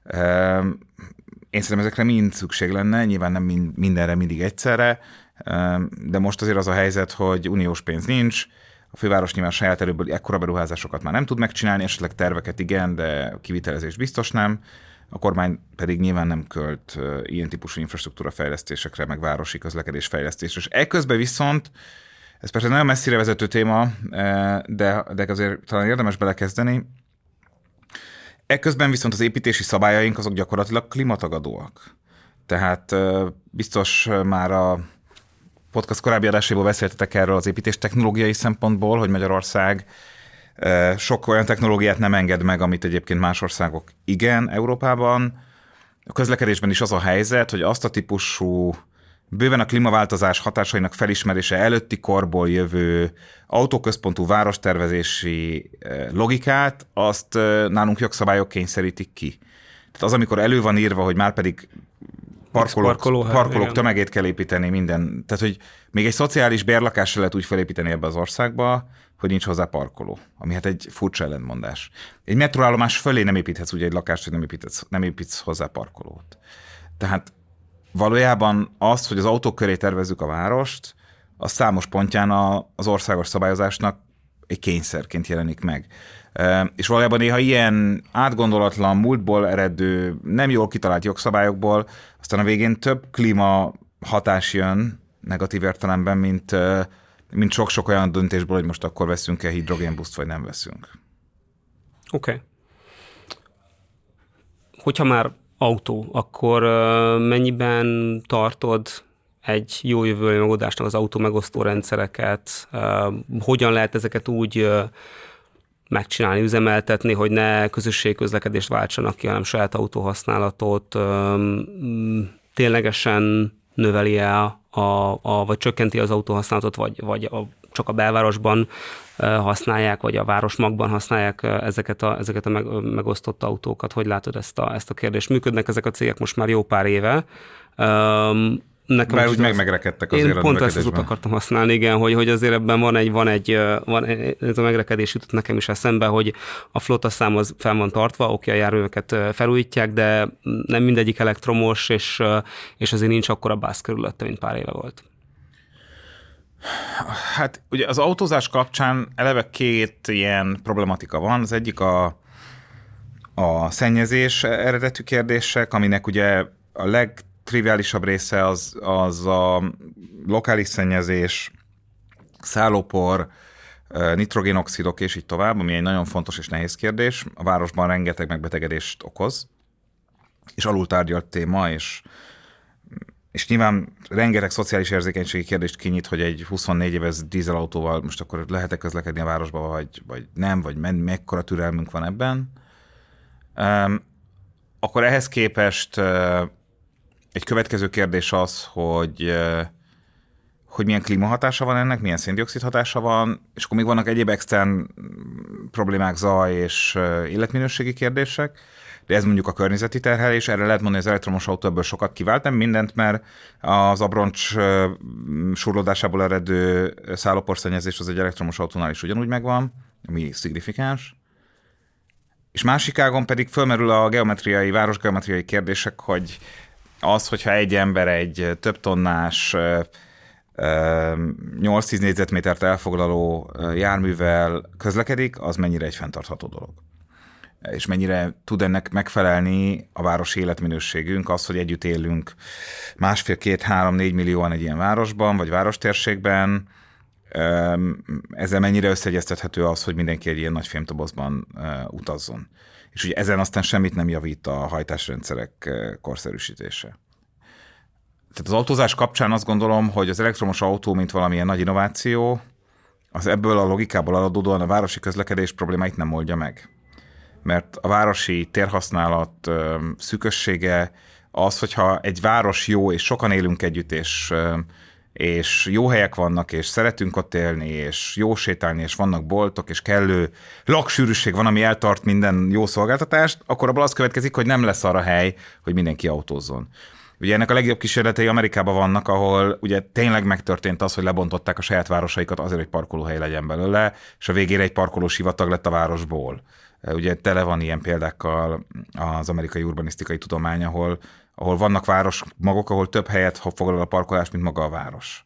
S2: Én szerintem ezekre mind szükség lenne, nyilván nem mindenre mindig egyszerre, de most azért az a helyzet, hogy uniós pénz nincs, a főváros nyilván saját erőből ekkora beruházásokat már nem tud megcsinálni, esetleg terveket igen, de kivitelezés biztos nem, a kormány pedig nyilván nem költ ilyen típusú infrastruktúra fejlesztésekre, meg városi közlekedés fejlesztésre. És ekközben viszont, ez persze nagyon messzire vezető téma, de azért talán érdemes belekezdeni, ekközben viszont az építési szabályaink azok gyakorlatilag klímatagadóak. Tehát biztos már a podcast korábbi adásaiból beszéltetek erről az építés technológiai szempontból, hogy Magyarország sok olyan technológiát nem enged meg, amit egyébként más országok igen Európában. A közlekedésben is az a helyzet, hogy azt a típusú bőven a klímaváltozás hatásainak felismerése előtti korból jövő autóközpontú várostervezési logikát, azt nálunk kényszerítik ki. Tehát az, amikor elő van írva, hogy már pedig parkolók tömegét kell építeni minden. Tehát, hogy még egy szociális bérlakást se lehet úgy felépíteni ebbe az országba, hogy nincs hozzá parkoló, ami hát egy furcsa ellentmondás. Egy metróállomás fölé nem építhetsz ugye egy lakást, hogy nem építsz hozzá parkolót. Tehát valójában az, hogy az autók köré tervezzük a várost, az számos pontján az országos szabályozásnak egy kényszerként jelenik meg. És valójában néha ilyen átgondolatlan, múltból eredő, nem jól kitalált jogszabályokból, aztán a végén több klíma hatás jön negatív értelemben, mint sok-sok olyan döntésből, hogy most akkor veszünk-e hidrogénbuszt, vagy nem veszünk.
S1: Oké. Hogyha már autó, akkor mennyiben tartod egy jó jövőbeli megoldásnak az autó megosztó rendszereket? Hogyan lehet ezeket úgy megcsinálni, üzemeltetni, hogy ne közösségközlekedést váltsanak ki, hanem saját autóhasználatot? Ténylegesen növeli el vagy csökkenti az autóhasználatot, vagy csak a belvárosban használják, vagy a városmagban használják ezeket a megosztott autókat? Hogy látod ezt a kérdést? Működnek ezek a cégek most már jó pár éve.
S2: Már úgy megrekedtek azért.
S1: Én pont ezt az utat akartam használni, igen, hogy azért ebben van ez a megrekedés jutott nekem is eszembe, hogy a flotta szám az fel van tartva, oké, a járműveket felújítják, de nem mindegyik elektromos, és azért nincs akkora bász körülötte, mint pár éve volt.
S2: Hát ugye az autózás kapcsán eleve két ilyen problematika van. Az egyik a szennyezés eredetű kérdések, aminek ugye a legtriviálisabb része az a lokális szennyezés, szállópor, nitrogénoxidok és így tovább, ami egy nagyon fontos és nehéz kérdés. A városban rengeteg megbetegedést okoz, és alultárgyalt téma, és nyilván rengeteg szociális érzékenységi kérdést kinyit, hogy egy 24 éves dízelautóval most akkor lehet-e közlekedni a városba, vagy nem, vagy mekkora türelmünk van ebben. Akkor ehhez képest egy következő kérdés az, hogy milyen klímahatása van ennek, milyen széndioxid hatása van, és akkor még vannak egyéb extern problémák, zaj és életminőségi kérdések, de ez mondjuk a környezeti terhelés, erre lehet mondani, hogy az elektromos autó ebből sokat kivált, nem mindent, mert az abroncs surlódásából eredő szállóporszennyezés az egy elektromos autónál is ugyanúgy megvan, ami szignifikáns. És másik ágon pedig fölmerül a városgeometriai kérdések, hogy az, hogyha egy ember egy több tonnás 8-10 négyzetmétert elfoglaló járművel közlekedik, az mennyire egy fenntartható dolog. és mennyire tud ennek megfelelni a városi életminőségünk, az, hogy együtt élünk 1,5, 2, 3, 4 millióan egy ilyen városban, vagy várostérségben, ezzel mennyire összeegyeztethető az, hogy mindenki egy ilyen nagy fémtobozban utazzon. És ugye ezen aztán semmit nem javít a hajtásrendszerek korszerűsítése. Tehát az autózás kapcsán azt gondolom, hogy az elektromos autó, mint valamilyen nagy innováció, az ebből a logikából adódóan a városi közlekedés problémáit nem oldja meg. Mert a városi térhasználat szűkössége az, hogyha egy város jó, és sokan élünk együtt, és jó helyek vannak, és szeretünk ott élni, és jó sétálni, és vannak boltok, és kellő laksűrűség van, ami eltart minden jó szolgáltatást, akkor abból az következik, hogy nem lesz arra hely, hogy mindenki autózzon. Ugye ennek a legjobb kísérletei Amerikában vannak, ahol ugye tényleg megtörtént az, hogy lebontották a saját városaikat azért, hogy parkolóhely legyen belőle, és a végére egy parkolósivatag lett a városból. Ugye tele van ilyen példákkal az amerikai urbanisztikai tudomány, ahol vannak városmagok, ahol több helyet foglal a parkolás, mint maga a város.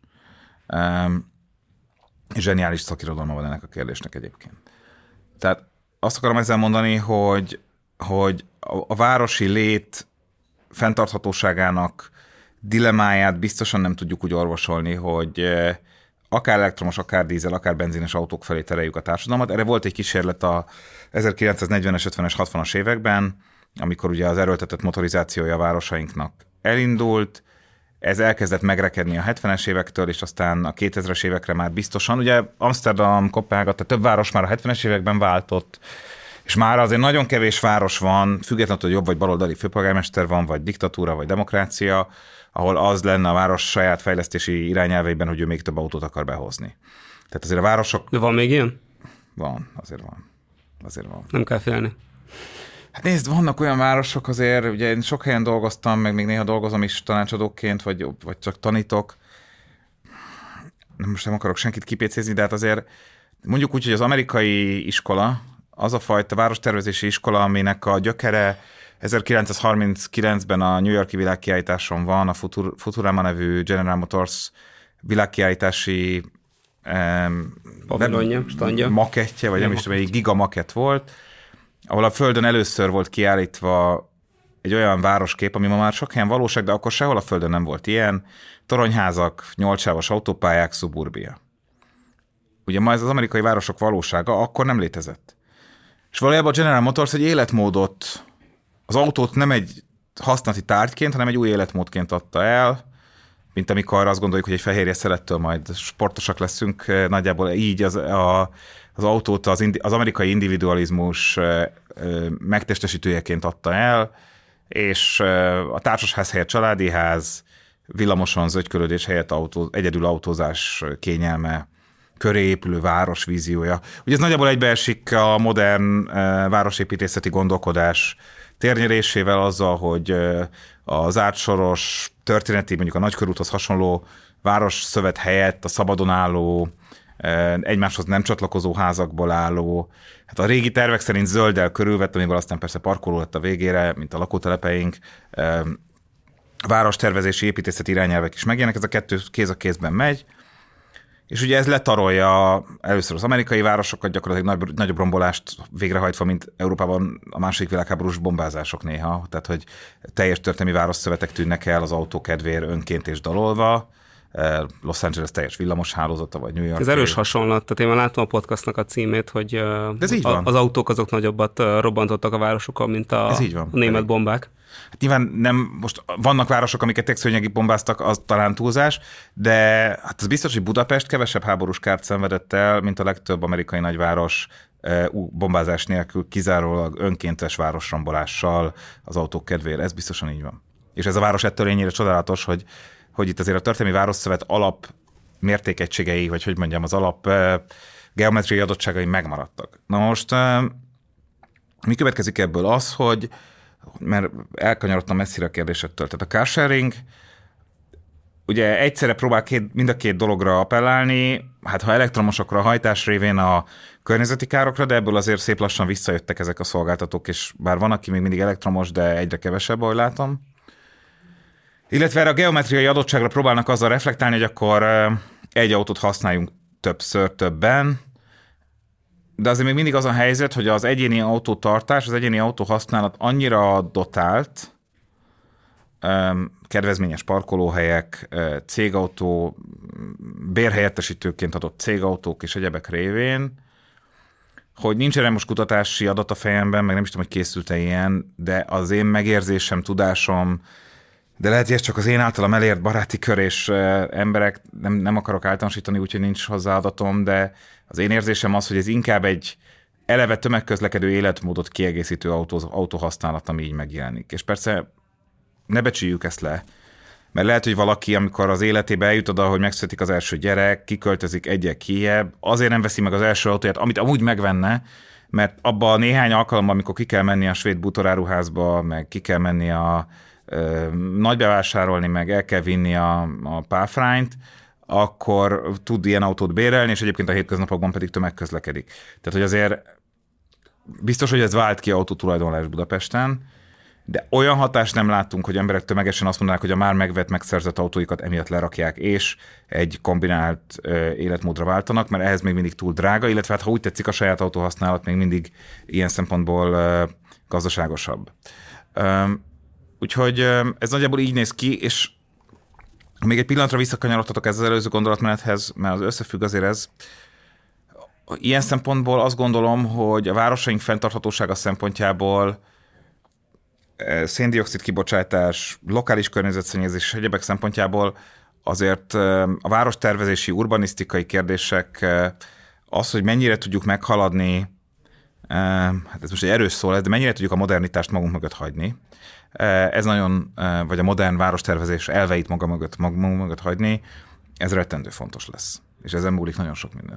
S2: Zseniális szakirodalma van ennek a kérdésnek egyébként. Tehát azt akarom ezzel mondani, hogy a városi lét fenntarthatóságának dilemmáját biztosan nem tudjuk úgy orvosolni, hogy akár elektromos, akár dízel, akár benzines autók felé tereljük a társadalmat. Erre volt egy kísérlet a 1940-es, 50-es, 60-as években, amikor ugye az erőltetett motorizációja a városainknak elindult, ez elkezdett megrekedni a 70-es évektől, és aztán a 2000-es évekre már biztosan. Ugye Amsterdam, Kopenhága, tehát több város már a 70-es években váltott, és már azért nagyon kevés város van, függetlenül, hogy jobb vagy baloldali főpolgármester van, vagy diktatúra, vagy demokrácia, ahol az lenne a város saját fejlesztési irányelveiben, hogy ő még több autót akar behozni. Tehát azért a városok...
S1: De van még ilyen?
S2: Van, azért van.
S1: Nem kell félni.
S2: Hát nézd, vannak olyan városok azért, ugye én sok helyen dolgoztam, meg még néha dolgozom is tanácsadóként, vagy csak tanítok. Most nem akarok senkit kipécézni, de hát azért mondjuk úgy, hogy az amerikai iskola, az a fajta várostervezési iskola, aminek a gyökere 1939-ben a New York-i világkiállításon van, a Futurama nevű General Motors világkiállítási
S1: pavilonja, standja,
S2: makettje, vagy nem is tudom, egy gigamakett volt, ahol a Földön először volt kiállítva egy olyan városkép, ami ma már sok helyen valóság, de akkor sehol a Földön nem volt ilyen. Toronyházak, 8-sávos autópályák, szuburbia. Ugye ma ez az amerikai városok valósága, akkor nem létezett. És valójában a General Motors egy életmódot, az autót nem egy használati tárgyként, hanem egy új életmódként adta el, mint amikor azt gondoljuk, hogy egy fehérje szelettől majd sportosak leszünk, nagyjából így az autót az amerikai individualizmus megtestesítőjeként adta el, és a társasház helyett családi ház, villamoson zögykölődés helyett egyedül autózás kényelme, köré épülő város víziója. Ugye ez nagyjából egybeesik a modern városépítészeti gondolkodás térnyerésével azzal, hogy az átsoros történeti, mondjuk a nagykörúthoz hasonló városszövet helyett a szabadon álló, egymáshoz nem csatlakozó házakból álló, hát a régi tervek szerint zölddel körülvett, amiből aztán persze parkoló lett a végére, mint a lakótelepeink, várostervezési építészeti irányelvek is megjelennek, ez a kettő kéz a kézben megy, és ugye ez letarolja először az amerikai városokat, gyakorlatilag nagyobb rombolást végrehajtva, mint Európában a második világháborús bombázások néha, tehát hogy teljes történelmi városszövetek tűnnek el az autó kedvéért önként és dalolva, Los Angeles teljes villamos hálózata, vagy New York.
S1: Ez erős hasonlat, tehát én már látom a podcastnak a címét, hogy az autók azok nagyobbat robbantottak a városokon, mint a német bombák.
S2: Hát nyilván nem, most vannak városok, amiket tégszőnyegig bombáztak, az talán túlzás, de hát az biztos, hogy Budapest kevesebb háborús kárt szenvedett el, mint a legtöbb amerikai nagyváros bombázás nélkül, kizárólag önkéntes városrombolással az autók kedvére. Ez biztosan így van. És ez a város ettől ennyire csodálatos, hogy itt azért a történelmi városszövet alap mértékegységei, vagy hogy mondjam, az alap geometriai adottságai megmaradtak. Na most mi következik ebből az, hogy mert elkanyarodtam messzire a kérdésettől. Tehát a carsharing ugye egyszerre próbál mind a két dologra appellálni, hát ha elektromosokra, a hajtás révén a környezeti károkra, de ebből azért szép lassan visszajöttek ezek a szolgáltatók, és bár van, aki még mindig elektromos, de egyre kevesebb, ahogy látom. Illetve erre a geometriai adottságra próbálnak azzal reflektálni, hogy akkor egy autót használjunk többször, többen, De azért még mindig az a helyzet, hogy az egyéni autótartás, az egyéni autóhasználat annyira dotált, kedvezményes parkolóhelyek, cégautó, bérhelyettesítőként adott cégautók és egyebek révén, hogy nincs erre most kutatási adat a fejemben, meg nem is tudom, hogy készült-e ilyen, de az én megérzésem, tudásom, de lehet, hogy ez csak az én általam elért baráti kör és emberek, nem akarok általánosítani, úgyhogy nincs hozzá adatom, de az én érzésem az, hogy ez inkább egy eleve tömegközlekedő életmódot kiegészítő autóhasználat, ami így megjelenik. És persze ne becsüljük ezt le, mert lehet, hogy valaki, amikor az életébe eljut oda, hogy megszületik az első gyerek, kiköltözik egyek kijebb, azért nem veszi meg az első autóját, amit amúgy megvenne, mert abban a néhány alkalommal, amikor ki kell menni a svéd bútoráruházba, meg ki kell menni a nagybevásárolni, meg el kell vinni a páfrányt, akkor tud ilyen autót bérelni, és egyébként a hétköznapokban pedig tömegközlekedik. Tehát, hogy azért biztos, hogy ez vált ki autótulajdonlás Budapesten, de olyan hatást nem láttunk, hogy emberek tömegesen azt mondanák, hogy a már megvett, megszerzett autóikat emiatt lerakják, és egy kombinált életmódra váltanak, mert ehhez még mindig túl drága, illetve hát, ha úgy tetszik, a saját autóhasználat még mindig ilyen szempontból gazdaságosabb. Úgyhogy ez nagyjából így néz ki, és még egy pillanatra visszakanyarodhatok ezzel az előző gondolatmenethez, mert az összefügg azért ez. Ilyen szempontból azt gondolom, hogy a városaink fenntarthatósága szempontjából szén-dioxid kibocsátás, lokális környezetszennyezés és egyebek szempontjából azért a várostervezési, urbanisztikai kérdések, az, hogy mennyire tudjuk meghaladni, hát ez most egy erős szó lesz, de mennyire tudjuk a modernitást magunk mögött hagyni, ez nagyon, vagy a modern várostervezés elveit magunk mögött hagyni, ez rettentő fontos lesz. És ezen múlik nagyon sok minden.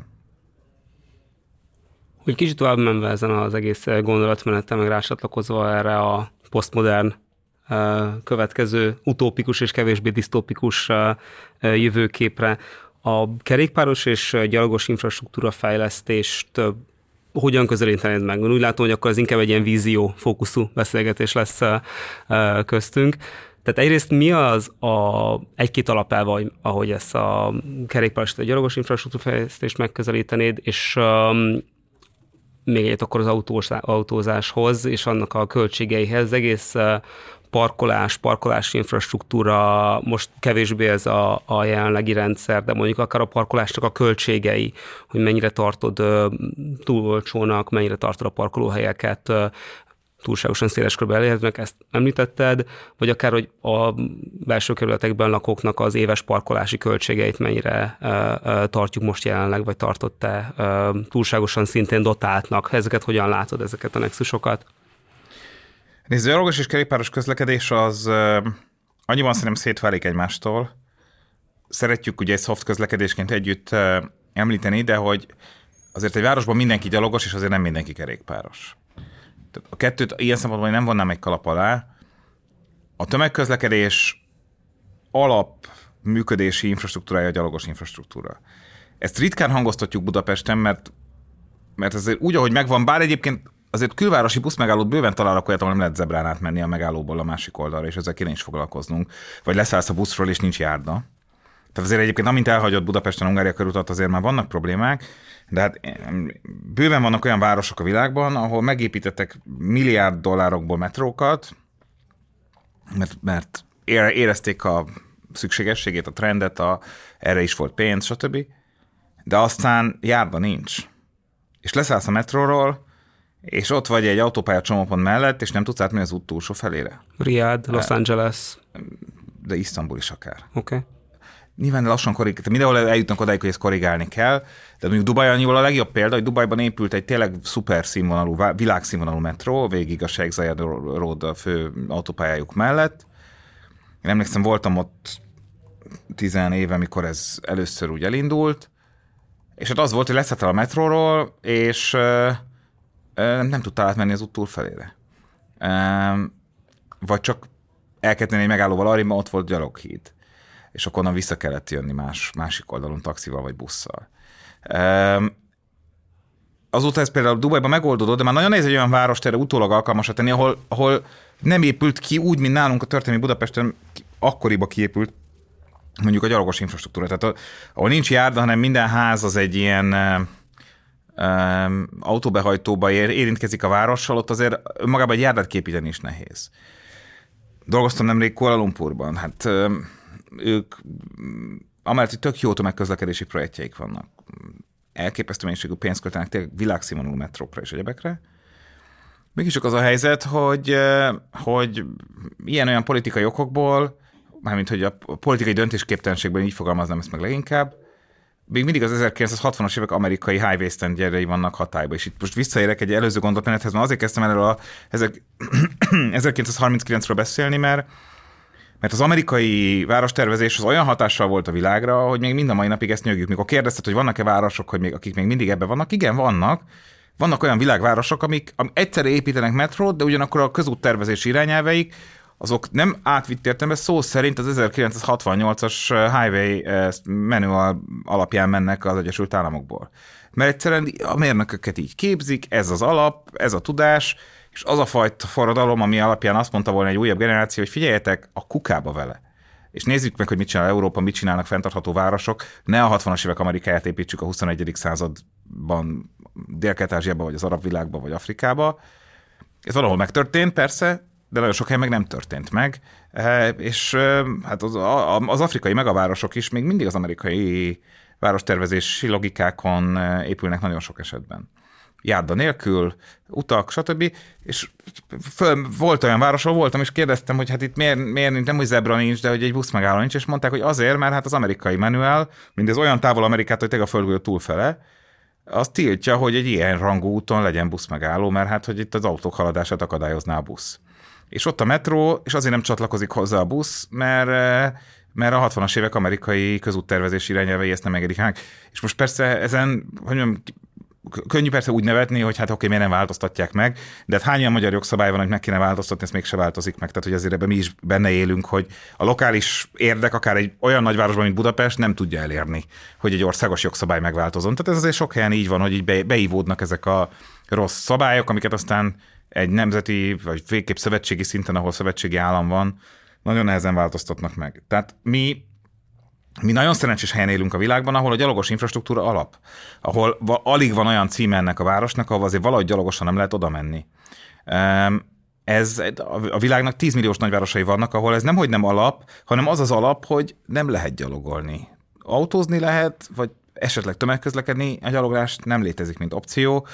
S1: Úgy kicsit tovább menve ezen az egész gondolatmenettel, meg rácsatlakozva erre a posztmodern következő utópikus és kevésbé disztópikus jövőképre, a kerékpáros és gyalogos infrastruktúra fejlesztést hogyan közelítenéd meg? Úgy látom, hogy akkor ez inkább egy ilyen vízió fókuszú beszélgetés lesz köztünk. Tehát egyrészt mi az egy-két alapelve, ahogy ezt a kerékpáros és a gyalogos infrastruktúra fejlesztést megközelítenéd, és még egyet akkor az autózáshoz és annak a költségeihez, egész parkolási infrastruktúra, most kevésbé ez a jelenlegi rendszer, de mondjuk akár a parkolásnak a költségei, hogy mennyire tartod túl olcsónak, mennyire tartod a parkolóhelyeket túlságosan széles körben elérhetőnek, ezt említetted, vagy akár, hogy a belső kerületekben lakóknak az éves parkolási költségeit mennyire tartjuk most jelenleg, vagy tartott-e túlságosan szintén dotáltnak? Ezeket hogyan látod, ezeket a nexusokat?
S2: Nézd, a gyalogos és kerékpáros közlekedés az annyiban szerintem szétválik egymástól. Szeretjük ugye egy soft közlekedésként együtt említeni, de hogy azért egy városban mindenki gyalogos, és azért nem mindenki kerékpáros. A kettőt ilyen szempontból nem vonnám egy kalap alá. A tömegközlekedés alap működési infrastruktúrája a gyalogos infrastruktúra. Ezt ritkán hangoztatjuk Budapesten, mert azért úgy, ahogy megvan, bár egyébként azért külvárosi buszmegállót bőven találok olyat, ahol nem lehet zebrán átmenni a megállóból a másik oldalra, és ezzel kéne is foglalkoznunk. Vagy leszállsz a buszról, és nincs járda. Tehát azért egyébként, amint elhagyott Budapesten Hungária körutat, azért már vannak problémák, de hát bőven vannak olyan városok a világban, ahol megépítettek milliárd dollárokból metrókat, mert érezték a szükségességét, a trendet, erre is volt pénz, stb. De aztán járda nincs. És leszállsz a metróról, és ott vagy egy autópálya csomópont mellett, és nem tudsz átmenni az út túlsó felére.
S1: Riyadh, Los Angeles.
S2: De Isztambul is akár.
S1: Oké.
S2: Nyilván lassan mindenhol eljutnak odáig, hogy ezt korrigálni kell, de mondjuk Dubaj annyival a legjobb példa, hogy Dubajban épült egy tényleg szuper színvonalú, világszínvonalú metró, végig a Sheikh Zayed Road a fő autópályájuk mellett. Én emlékszem, voltam ott 10 éve, mikor ez először úgy elindult, és hát az volt, hogy leszálltál a metróról, és nem tudtál átmenni az út túlfelére. Vagy csak el kellett menni egy megállóval arrébb, ott volt gyaloghíd. És akkor onnan vissza kellett jönni másik oldalon taxival vagy busszal. Azóta ez például Dubajban megoldódott, de már nagyon nehéz egy olyan várost erre utólag alkalmasra tenni, ahol nem épült ki úgy, mint nálunk a történelmi Budapesten akkoriban kiépült mondjuk a gyalogos infrastruktúra. Tehát ahol nincs járda, hanem minden ház az egy ilyen autóbehajtóba érintkezik a várossal, ott azért magában egy járdát képíteni is nehéz. Dolgoztam nemrég Kuala Lumpurban, hát ők amellett tök jó tömegközlekedési projektjeik vannak. Elképesztő mennyiségű pénzt költenek tényleg világszínvonalú metrókra és egyebekre. Mégiscsak az a helyzet, hogy ilyen-olyan politikai okokból, mármint hogy a politikai döntésképtelenségben így fogalmaznám ezt meg leginkább, még mindig az 1960-as évek amerikai highway standardjai vannak hatályban. És itt most visszaérek egy előző gondolatmenethez, mert azért kezdtem erről a 1939-ről beszélni, mert az amerikai várostervezés az olyan hatással volt a világra, hogy még mind a mai napig ezt nyögjük. Mikor kérdezted, hogy vannak-e városok, akik még mindig ebben vannak, igen, vannak. Vannak olyan világvárosok, amik egyszerre építenek metrót, de ugyanakkor a közúttervezési irányelveik, azok nem átvitt értelemben szó szerint az 1968-as highway manual alapján mennek az Egyesült Államokból. Mert egyszerűen a mérnököket így képzik, ez az alap, ez a tudás, és az a fajta forradalom, ami alapján azt mondta volna egy újabb generáció, hogy figyeljetek a kukába vele. És nézzük meg, hogy mit csinál Európa, mit csinálnak fenntartható városok. Ne a 60-as évek Amerikáját építsük a 21. században Dél-Kelet-Ázsiában, vagy az arab világban, vagy Afrikába. Ez valahol megtörtént, persze, de nagyon sok helyen meg nem történt meg. És hát az afrikai megavárosok is még mindig az amerikai várostervezési logikákon épülnek nagyon sok esetben. Járda nélkül, utak, stb. És volt olyan város, ahol voltam, és kérdeztem, hogy hát itt miért nem, hogy zebra nincs, de hogy egy buszmegálló nincs, és mondták, hogy azért, mert hát az amerikai manuál, mindez olyan távol Amerikától, hogy tényleg a földgolyó túlfele, az tiltja, hogy egy ilyen rangú úton legyen buszmegálló, mert hát, hogy itt az autók haladását akadályozná a busz. És ott a metró, és azért nem csatlakozik hozzá a busz, mert a 60-as évek amerikai közúttervezési irányelvei ezt nem engedik meg. És most persze ezen, hogy mondjam, könnyű persze úgy nevetni, hogy hát oké, miért nem változtatják meg, de hát hány olyan magyar jogszabály van, hogy meg kéne változtatni, ez mégse változik meg. Tehát, hogy azért ebben mi is benne élünk, hogy a lokális érdek akár egy olyan nagyvárosban, mint Budapest nem tudja elérni, hogy egy országos jogszabály megváltozon. Tehát ez azért sok helyen így van, hogy így beívódnak ezek a rossz szabályok, amiket aztán egy nemzeti, vagy végképp szövetségi szinten, ahol szövetségi állam van, nagyon nehezen változtatnak meg. Tehát mi nagyon szerencsés helyen élünk a világban, ahol a gyalogos infrastruktúra alap, ahol alig van olyan címe ennek a városnak, ahol azért valahogy gyalogosan nem lehet oda menni. Ez a világnak 10 milliós nagyvárosai vannak, ahol ez nemhogy nem alap, hanem az az alap, hogy nem lehet gyalogolni. Autózni lehet, vagy esetleg tömegközlekedni, a gyaloglás nem létezik, mint opció.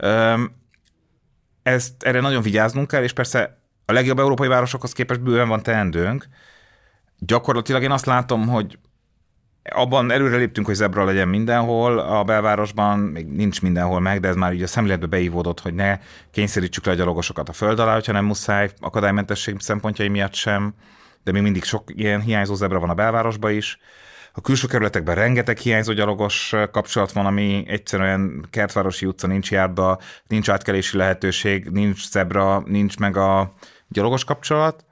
S2: Erre nagyon vigyáznunk kell, és persze a legjobb európai városokhoz képest bőven van teendőnk. Gyakorlatilag én azt látom, hogy abban előre léptünk, hogy zebra legyen mindenhol, a belvárosban még nincs mindenhol meg, de ez már így a szemléletbe beívódott, hogy ne kényszerítsük le a gyalogosokat a föld alá, hogyha nem muszáj, akadálymentesség szempontjai miatt sem, de még mindig sok ilyen hiányzó zebra van a belvárosban is. A külső kerületekben rengeteg hiányzó gyalogos kapcsolat van, ami egyszerűen kertvárosi utca, nincs járda, nincs átkelési lehetőség, nincs zebra, nincs meg a gyalogos kapcsolat.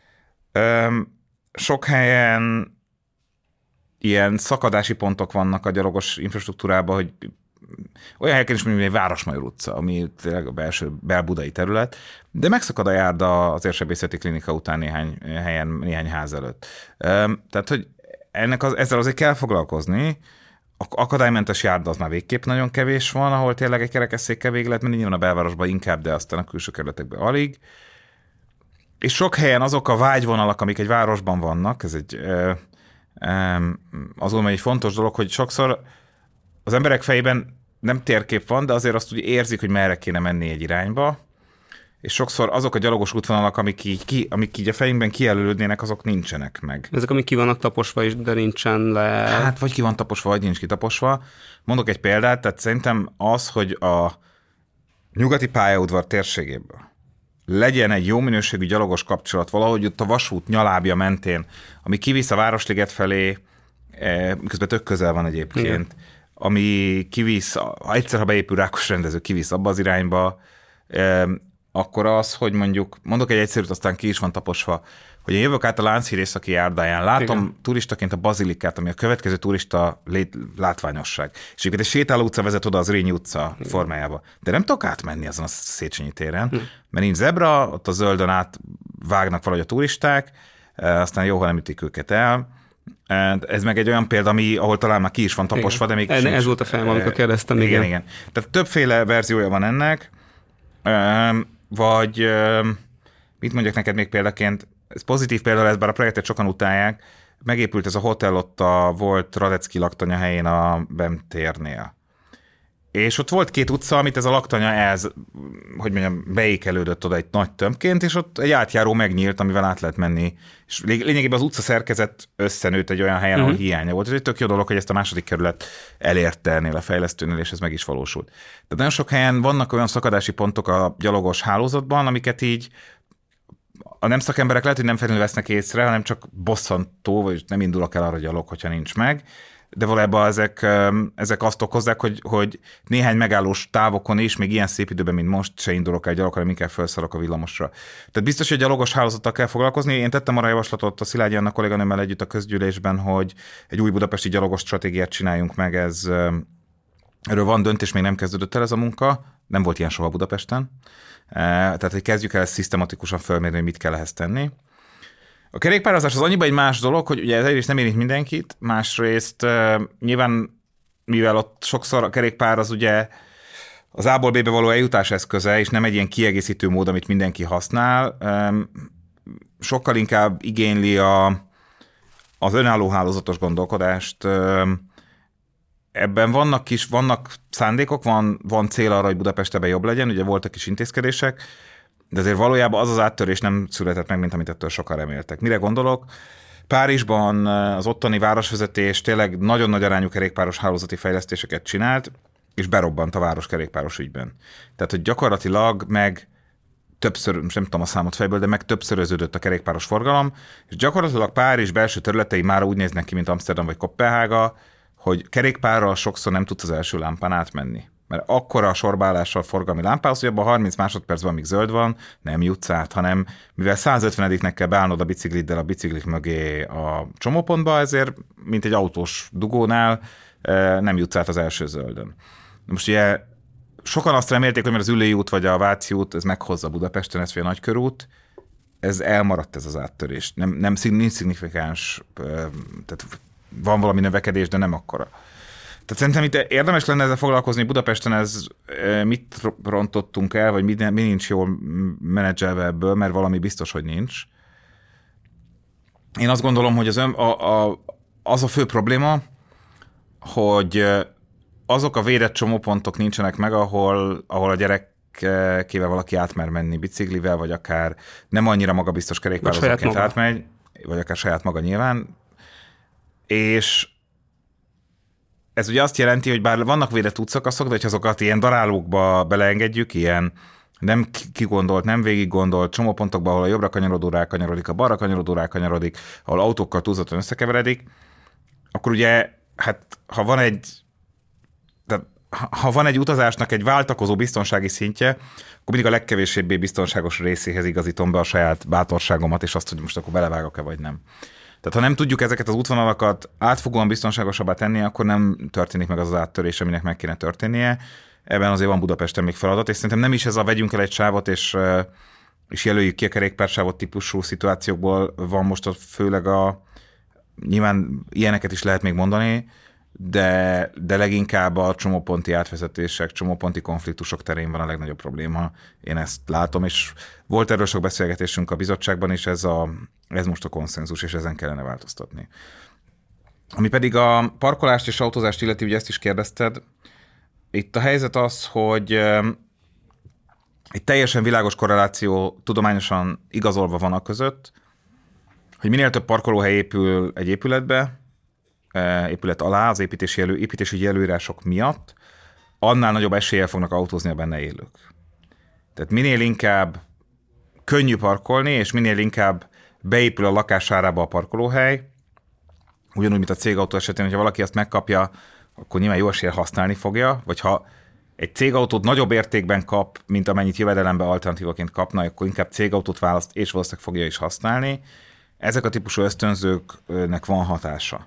S2: Sok helyen ilyen szakadási pontok vannak a gyalogos infrastruktúrában, hogy olyan helyeken is, mint egy Városmajor utca, ami tényleg a belső belbudai terület, de megszakad a járda az érsebészeti klinika után néhány ház előtt. Tehát, hogy ezzel azért kell foglalkozni. Akadálymentes járda az már végképp nagyon kevés van, ahol tényleg egy kerekesszékkel végig lehet menni, nyilván a belvárosban inkább, de aztán a külső kerületekben alig. És sok helyen azok a vágyvonalak, amik egy városban vannak, ez azon egy fontos dolog, hogy sokszor az emberek fejében nem térkép van, de azért azt úgy érzik, hogy merre kéne menni egy irányba, és sokszor azok a gyalogos útvonalak, amik így a fejünkben kijelölődnének, azok nincsenek meg.
S1: Ezek, amik ki vannak taposva is, de nincsen le...
S2: Hát vagy ki van taposva, vagy nincs kitaposva. Mondok egy példát, tehát szerintem az, hogy a nyugati pályaudvar térségéből legyen egy jó minőségű gyalogos kapcsolat valahogy ott a vasút nyalábja mentén, ami kivisz a Városliget felé, miközben tök közel van egyébként, igen. Ami kivisz, ha beépül Rákos rendező, kivisz abba az irányba, akkor az, hogy mondok egy egyszerűt, aztán ki is van taposva, hogy én jövök át a Lánchíd északi járdáján, látom igen. Turistaként a bazilikát, ami a következő turista látványosság. És egyébként egy sétáló utca vezet oda az Rényi utca igen. formájába. De nem tudok átmenni azon a Széchenyi téren, mert nincs zebra, ott a zöldön átvágnak valahogy a turisták, aztán jó, ha nem ütik őket el. Ez meg egy olyan példa, ahol talán már ki is van taposva, de még
S1: ez volt a fejem, amikor kérdeztem.
S2: Igen. Tehát többféle verziója van ennek, vagy mit mondjak neked még példaként, ez pozitív példa lesz, bár a projektet sokan utálják, megépült ez a hotel ott a volt Radecki laktanya helyén a BEM térnél. És ott volt 2 utca, amit ez a laktanya beékelődött oda egy nagy tömbként, és ott egy átjáró megnyílt, amivel át lehet menni. És lényegében az utca szerkezet összenőtt egy olyan helyen, ahol hiánya volt. Ez egy tök jó dolog, hogy ezt a második kerület elérte ennél a fejlesztőnél, és ez meg is valósult. Tehát nagyon sok helyen vannak olyan szakadási pontok a gyalogos hálózatban, amiket így a nem szakemberek lehet, hogy nem feltétlenül vesznek észre, hanem csak bosszantó, vagy nem indulok el arra gyalog, hogyha nincs meg. De valójában ezek azt okozzák, hogy néhány megállós távokon is, még ilyen szép időben, mint most, se indulok el gyalog, hanem inkább felszarok a villamosra. Tehát biztos, hogy a gyalogos hálózattal kell foglalkozni. Én tettem arra javaslatot a Szilágyi Anna kolléganőmmel együtt a közgyűlésben, hogy egy új budapesti gyalogos stratégiát csináljunk meg. Erről van döntés, még nem kezdődött el ez a munka, nem volt ilyen soha Budapesten. Tehát, hogy kezdjük el ezt szisztematikusan fölmérni, hogy mit kell ehhez tenni. A kerékpározás az annyiban egy más dolog, hogy ugye ez egyrészt nem érint mindenkit, másrészt nyilván, mivel ott sokszor a kerékpár az ugye az A-ból B-be való eljutás eszköze, és nem egy ilyen kiegészítő mód, amit mindenki használ, sokkal inkább igényli az önálló hálózatos gondolkodást. Ebben vannak szándékok, van cél arra, hogy Budapest ebben jobb legyen, ugye voltak is intézkedések, de azért valójában az áttörés nem született meg, mint amit ettől sokan reméltek. Mire gondolok? Párizsban az ottani városvezetés tényleg nagyon nagy arányú kerékpáros hálózati fejlesztéseket csinált, és berobbant a város kerékpáros ügyben. Tehát, hogy gyakorlatilag meg többször, most nem tudom a számot fejből, de meg többszöröződött a kerékpáros forgalom, és gyakorlatilag Párizs belső területei már úgy néznek ki, mint Amsterdam vagy Koppenhága, hogy kerékpárral sokszor nem tudsz az első lámpán átmenni. Mert akkora a sorbálással forgalmi lámpához, hogy abban 30 másodpercben, amíg zöld van, nem jutsz át, hanem mivel 150-nek kell beállnod a bicikliddel a biciklik mögé a csomópontba, ezért, mint egy autós dugónál, nem jutsz át az első zöldön. Most ugye sokan azt remélték, hogy mert az Üllői út vagy a Váci út, ez meghozza Budapesten, ez a nagykörút, ez elmaradt ez az áttörés. Nincs szignifikáns, tehát van valami növekedés, de nem akkora. Tehát szerintem itt érdemes lenne ezzel foglalkozni, Budapesten mit rontottunk el, vagy mi nincs jól menedzselve ebből, mert valami biztos, hogy nincs. Én azt gondolom, hogy az a fő probléma, hogy azok a védett csomópontok nincsenek meg, ahol a gyerekével valaki átmer menni biciklivel, vagy akár nem annyira magabiztos kerékpározóként átmegy, vagy akár saját maga nyilván. És ez ugye azt jelenti, hogy bár vannak védett útszakaszok, de hogy azokat ilyen darálókba beleengedjük, ilyen nem kigondolt, nem végig gondolt csomópontokba, ahol a jobbra kanyarodó rákanyarodik, a balra kanyarodó rákanyarodik, ahol autókkal túlzottan összekeveredik, akkor ugye, hát ha van egy utazásnak egy váltakozó biztonsági szintje, akkor mindig a legkevésbé biztonságos részéhez igazítom be a saját bátorságomat, és azt, hogy most akkor belevágok-e vagy nem. Tehát ha nem tudjuk ezeket az útvonalakat átfogóan biztonságosabbá tenni, akkor nem történik meg az az áttörés, aminek meg kéne történnie. Ebben azért van Budapesten még feladat, és szerintem nem is ez a vegyünk el egy sávot, és jelöljük ki a kerékpársávot típusú szituációkból van most főleg nyilván ilyeneket is lehet még mondani, de leginkább a csomóponti átvezetések, csomóponti konfliktusok terén van a legnagyobb probléma. Én ezt látom, és volt erről sok beszélgetésünk a bizottságban, és ez most a konszenzus, és ezen kellene változtatni. Ami pedig a parkolást és autózást illeti, ugye ezt is kérdezted, itt a helyzet az, hogy egy teljesen világos korreláció tudományosan igazolva van a között, hogy minél több parkolóhely épül egy épületbe, épület alá az építési előírások miatt, annál nagyobb eséllyel fognak autózni a benne élők. Tehát minél inkább könnyű parkolni, és minél inkább beépül a lakásárába a parkolóhely, ugyanúgy, mint a cégautó esetén, hogyha valaki azt megkapja, akkor nyilván jó eséllyel használni fogja, vagy ha egy cégautót nagyobb értékben kap, mint amennyit jövedelembe alternatívaként kapna, akkor inkább cégautót választ, és valószínűleg fogja is használni. Ezek a típusú ösztönzőknek van hatása.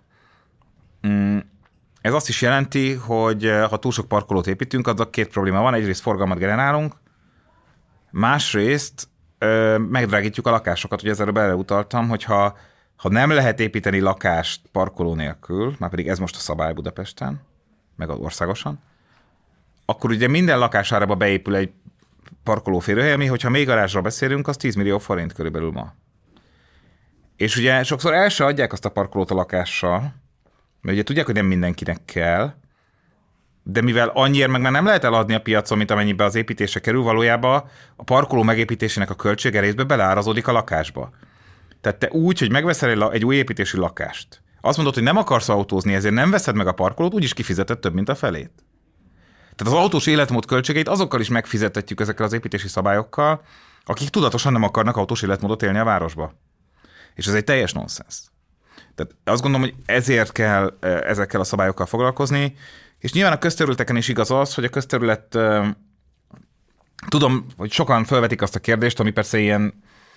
S2: Ez azt is jelenti, hogy ha túl sok parkolót építünk, azzal 2 probléma van. Egyrészt forgalmat generálunk, másrészt megdrágítjuk a lakásokat. Ugye ezzel beleutaltam, hogyha ha nem lehet építeni lakást parkoló nélkül, már pedig ez most a szabály Budapesten, meg országosan, akkor ugye minden lakásárába beépül egy parkolóférőhely, ami, hogyha még garázsra beszélünk, az 10 millió forint körülbelül ma. És ugye sokszor el se adják azt a parkolót a lakással, mert ugye tudják, hogy nem mindenkinek kell, de mivel annyiért meg már nem lehet eladni a piacon, mint amennyibe az építése kerül, valójában a parkoló megépítésének a költsége részben beleárazódik a lakásba. Tehát te úgy, hogy megveszel egy új építési lakást, azt mondod, hogy nem akarsz autózni, ezért nem veszed meg a parkolót, úgyis kifizeted több, mint a felét. Tehát az autós életmód költségeit azokkal is megfizetetjük ezekkel az építési szabályokkal, akik tudatosan nem akarnak autós életmódot élni a városba. És ez egy teljes nonsens. Tehát azt gondolom, hogy ezért kell ezekkel a szabályokkal foglalkozni, és nyilván a közterületeken is igaz az, hogy a közterület, tudom, hogy sokan felvetik azt a kérdést, ami persze ilyen,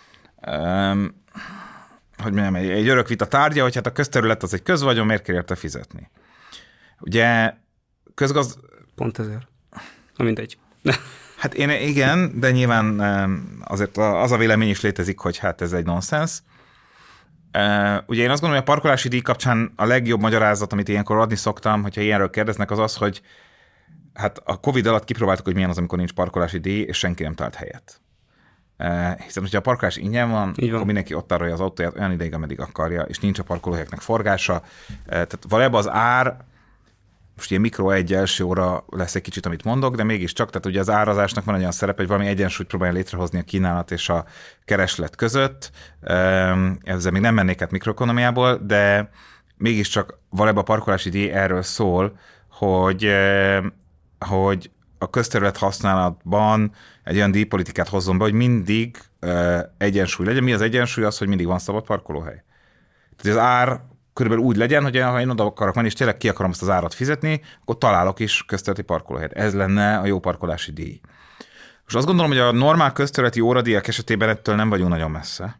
S2: hogy mondjam, egy örök vita tárgya, hogy hát a közterület az egy közvagyon, miért kell érte fizetni. Ugye
S1: Pont ezért. Na mindegy.
S2: Hát igen, de nyilván azért az a vélemény is létezik, hogy hát ez egy nonsens. Ugye én azt gondolom, hogy a parkolási díj kapcsán a legjobb magyarázat, amit ilyenkor adni szoktam, hogyha ilyenről kérdeznek, az az, hogy hát a Covid alatt kipróbáltuk, hogy milyen az, amikor nincs parkolási díj, és senki nem talált helyet. Hiszen, hogyha a parkolás ingyen van, akkor mindenki ott tárolja az autóját olyan ideig, ameddig akarja, és nincs a parkolóhelyeknek forgása. Tehát valójában az ár, most ilyen mikro egy első óra lesz egy kicsit, amit mondok, de mégiscsak, tehát ugye az árazásnak van egy olyan szerep, hogy valami egyensúlyt próbálja létrehozni a kínálat és a kereslet között. Ezzel még nem mennék át mikroekonomiából, de mégiscsak valójában a parkolási díj erről szól, hogy a közterület használatban egy olyan díjpolitikát hozzon be, hogy mindig egyensúly legyen. Mi az egyensúly? Az, hogy mindig van szabad parkolóhely. Tehát az ár körülbelül úgy legyen, hogy ha én oda akarok menni, és tényleg ki akarom azt az árat fizetni, akkor találok is közterületi parkolóhelyet. Ez lenne a jó parkolási díj. Most azt gondolom, hogy a normál közterületi óradíjak esetében ettől nem vagyunk nagyon messze.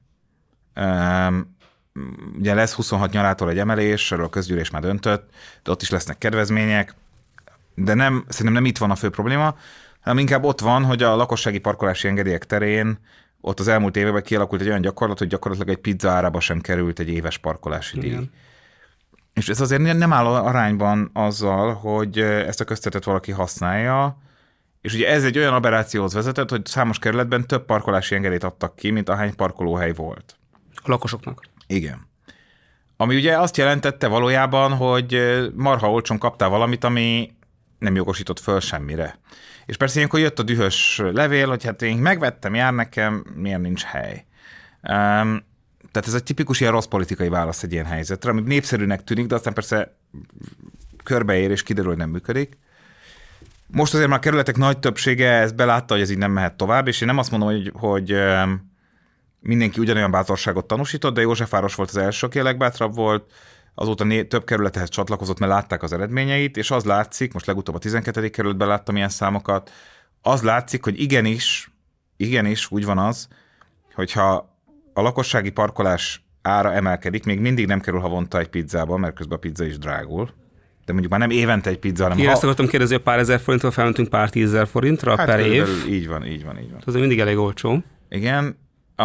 S2: Ugye lesz 26 nyarától egy emelés, erről a közgyűlés már döntött, de ott is lesznek kedvezmények, de szerintem nem itt van a fő probléma, hanem inkább ott van, hogy a lakossági parkolási engedélyek terén ott az elmúlt években kialakult egy olyan gyakorlat, hogy gyakorlatilag egy pizza árába sem került egy éves parkolási díj. Igen. És ez azért nem áll arányban azzal, hogy ezt a közterületet valaki használja, és ugye ez egy olyan aberrációhoz vezetett, hogy számos kerületben több parkolási engedélyt adtak ki, mint ahány parkolóhely volt.
S1: A lakosoknak.
S2: Igen. Ami ugye azt jelentette valójában, hogy marha olcsón kaptál valamit, ami nem jogosított föl semmire. És persze ilyenkor jött a dühös levél, hogy hát én megvettem, jár nekem, miért nincs hely. Tehát ez egy tipikus ilyen rossz politikai válasz egy ilyen helyzetre, ami népszerűnek tűnik, de aztán persze körbeér és kiderül, hogy nem működik. Most azért már a kerületek nagy többsége ezt belátta, hogy ez így nem mehet tovább, és én nem azt mondom, hogy mindenki ugyanolyan bátorságot tanúsított, de Józsefváros volt az első, aki a legbátrabb volt, azóta több kerülethez csatlakozott, mert látták az eredményeit, és az látszik, most legutóbb a 12. kerületben láttam ilyen számokat, az látszik, hogy igenis úgy van az, hogyha a lakossági parkolás ára emelkedik, még mindig nem kerül havonta egy pizzába, mert közben a pizza is drágul, de mondjuk már nem évente egy pizza, hanem...
S1: Én ezt akartam kérdezni, hogy pár ezer forintról felmentünk pár 10.000 forintra per év.
S2: Így van.
S1: Ez mindig elég olcsó.
S2: Igen,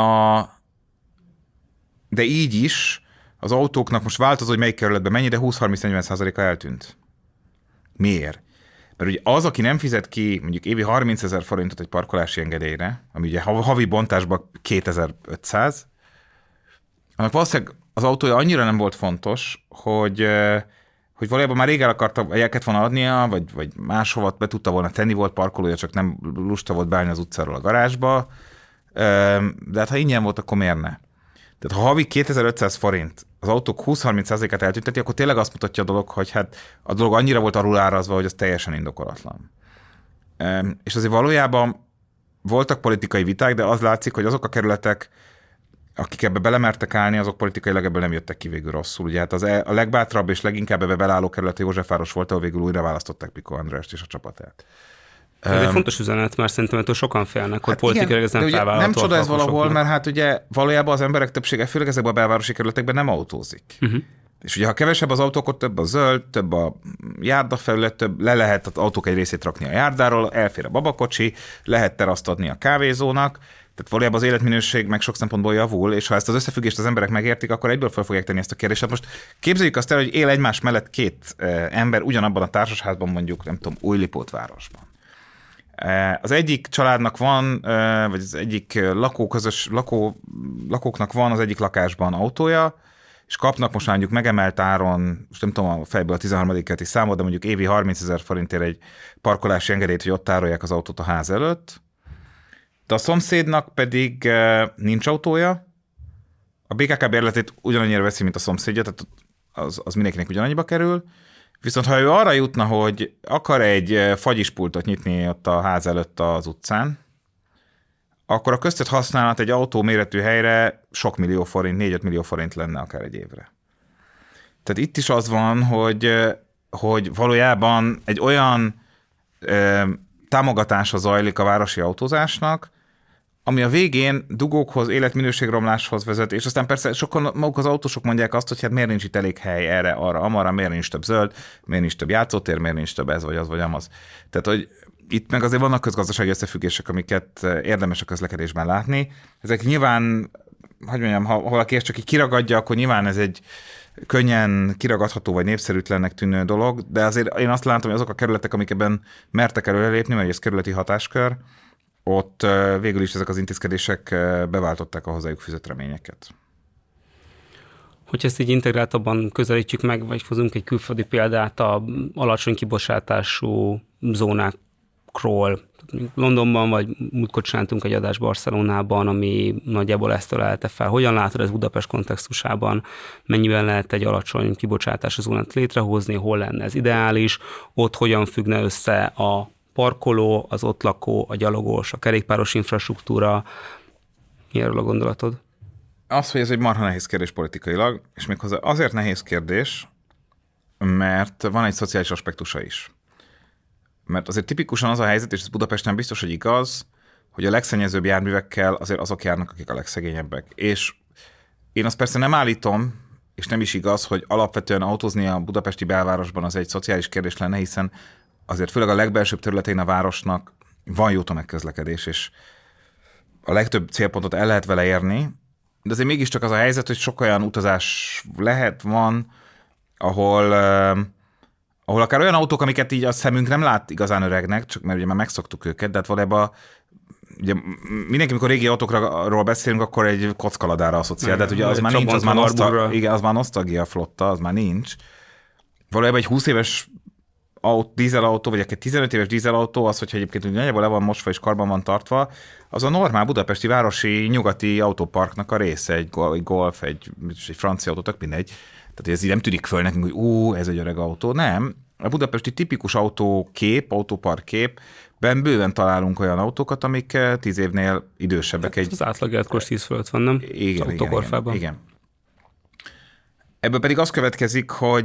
S2: de így is az autóknak most változó, hogy melyik kerületben mennyi, de 20-30-40%-a eltűnt. Miért? Mert ugye az, aki nem fizet ki mondjuk évi 30 000 forintot egy parkolási engedélyre, ami ugye havi bontásban 2500, annak valószínűleg az autója annyira nem volt fontos, hogy valójában már rég el kellett volna adnia, vagy máshova be tudta volna tenni, volt parkolója, csak nem lusta volt beállni az utcáról a garázsba, de hát ha ingyen volt, akkor miért ne? Tehát ha havi 2500 forint az autók 20-30%-át eltünteti, akkor tényleg azt mutatja a dolog, hogy hát a dolog annyira volt alulárazva, hogy az teljesen indokolatlan. És azért valójában voltak politikai viták, de az látszik, hogy azok a kerületek, akik ebbe belemertek állni, azok politikailag ebből nem jöttek ki végül rosszul. Ugye hát a legbátrabb és leginkább ebbe belálló kerület Józsefváros volt, ahol végül újra választották Piko Andrást és a csapatát.
S1: Ez egy fontos üzenet, mert szerintem ettől sokan félnek, hogy politikailag ez nem felvállalható.
S2: Nem csoda ez valahol, mert hát ugye valójában az emberek többsége, főleg ezekben a belvárosi kerületekben nem autózik. És ugye, ha kevesebb az autó, akkor több a zöld, több a járdafelület, több le lehet az autók egy részét rakni a járdáról, elfér a babakocsi, lehet teraszt adni a kávézónak, tehát valójában az életminőség meg sok szempontból javul, és ha ezt az összefüggést az emberek megértik, akkor egyből fel fogják tenni ezt a kérdést. Most képzeljük azt el, hogy él egymás mellett két ember ugyanabban a társasházban, mondjuk, nem tudom, Újlipótvárosban. Az egyik családnak van, vagy az egyik lakóknak van az egyik lakásban autója, és kapnak most mondjuk megemelt áron, most nem tudom a fejből a 13. kerületi számot, de mondjuk évi 30 000 forintért egy parkolási engedélyt, hogy ott tárolják az autót a ház előtt. De a szomszédnak pedig nincs autója, a BKK bérletét ugyanannyira veszi, mint a szomszédja, tehát az mindenkinek ugyanannyiba kerül, viszont ha ő arra jutna, hogy akar egy fagyispultot nyitni ott a ház előtt az utcán, akkor a köztett használat egy autó méretű helyre sok millió forint, 4-5 millió forint lenne akár egy évre. Tehát itt is az van, hogy valójában egy olyan támogatása zajlik a városi autózásnak, ami a végén dugókhoz, életminőségromláshoz vezet, és aztán persze sokan maguk az autósok mondják azt, hogy hát miért nincs itt elég hely erre, arra, amarra, miért nincs több zöld, miért nincs több játszótér, miért nincs több ez, vagy az, vagy amaz. Tehát, hogy itt meg azért vannak közgazdasági összefüggések, amiket érdemes a közlekedésben látni. Ezek nyilván, hogy mondjam, ha valaki ezt csak így kiragadja, akkor nyilván ez egy könnyen kiragadható vagy népszerűtlennek tűnő dolog, de azért én azt látom, hogy azok a kerületek, amik ebben mertek előrelépni, mert ez kerületi hatáskör, ott végül is ezek az intézkedések beváltották a hozzájuk fűzött reményeket.
S1: Hogyha ezt így integráltabban közelítjük meg, vagy hozunk egy külföldi példát a alacsony kibocsátású zónákról. Londonban, vagy múltkor csináltunk egy adást Barcelonában, ami nagyjából ezt ölelte fel. Hogyan látod ez Budapest kontextusában? Mennyiben lehet egy alacsony kibocsátású zónát létrehozni? Hol lenne ez ideális? Ott hogyan függne össze a parkoló, az ott lakó, a gyalogos, a kerékpáros infrastruktúra? Mi erről a gondolatod?
S2: Az, hogy ez egy marha nehéz kérdés politikailag, és méghozzá azért nehéz kérdés, mert van egy szociális aspektusa is. Mert azért tipikusan az a helyzet, és ez Budapesten biztos, hogy igaz, hogy a legszennyezőbb járművekkel azért azok járnak, akik a legszegényebbek. És én azt persze nem állítom, és nem is igaz, hogy alapvetően autózni a budapesti belvárosban az egy szociális kérdés lenne, hiszen azért főleg a legbelsőbb területein a városnak van jó tömegközlekedés, és a legtöbb célpontot el lehet vele érni, de azért mégiscsak az a helyzet, hogy sok olyan utazás van, ahol akár olyan autók, amiket így a szemünk nem lát igazán öregnek, csak mert ugye már megszoktuk őket, de hát valójában ugye mindenki, amikor régi autókról beszélünk, akkor egy kockaladára asszociál, de hát ugye az már nincs, az már nosztalgia flotta, az már nincs. Valójában egy 20 éves dízelautó, vagy egy 15 éves dízelautó, az, hogyha egyébként nagyjából le van mosva és karban van tartva, az a normál budapesti városi nyugati autóparknak a része, egy Golf, egy francia autó, tök mindegy. Tehát ez így nem tűnik föl nekünk, hogy ez egy öreg autó. Nem. A budapesti tipikus autópark képben bőven találunk olyan autókat, amik 10 évnél idősebbek.
S1: Hát az átlag életkor 10 fölött van, nem?
S2: Igen. Ebből pedig az következik,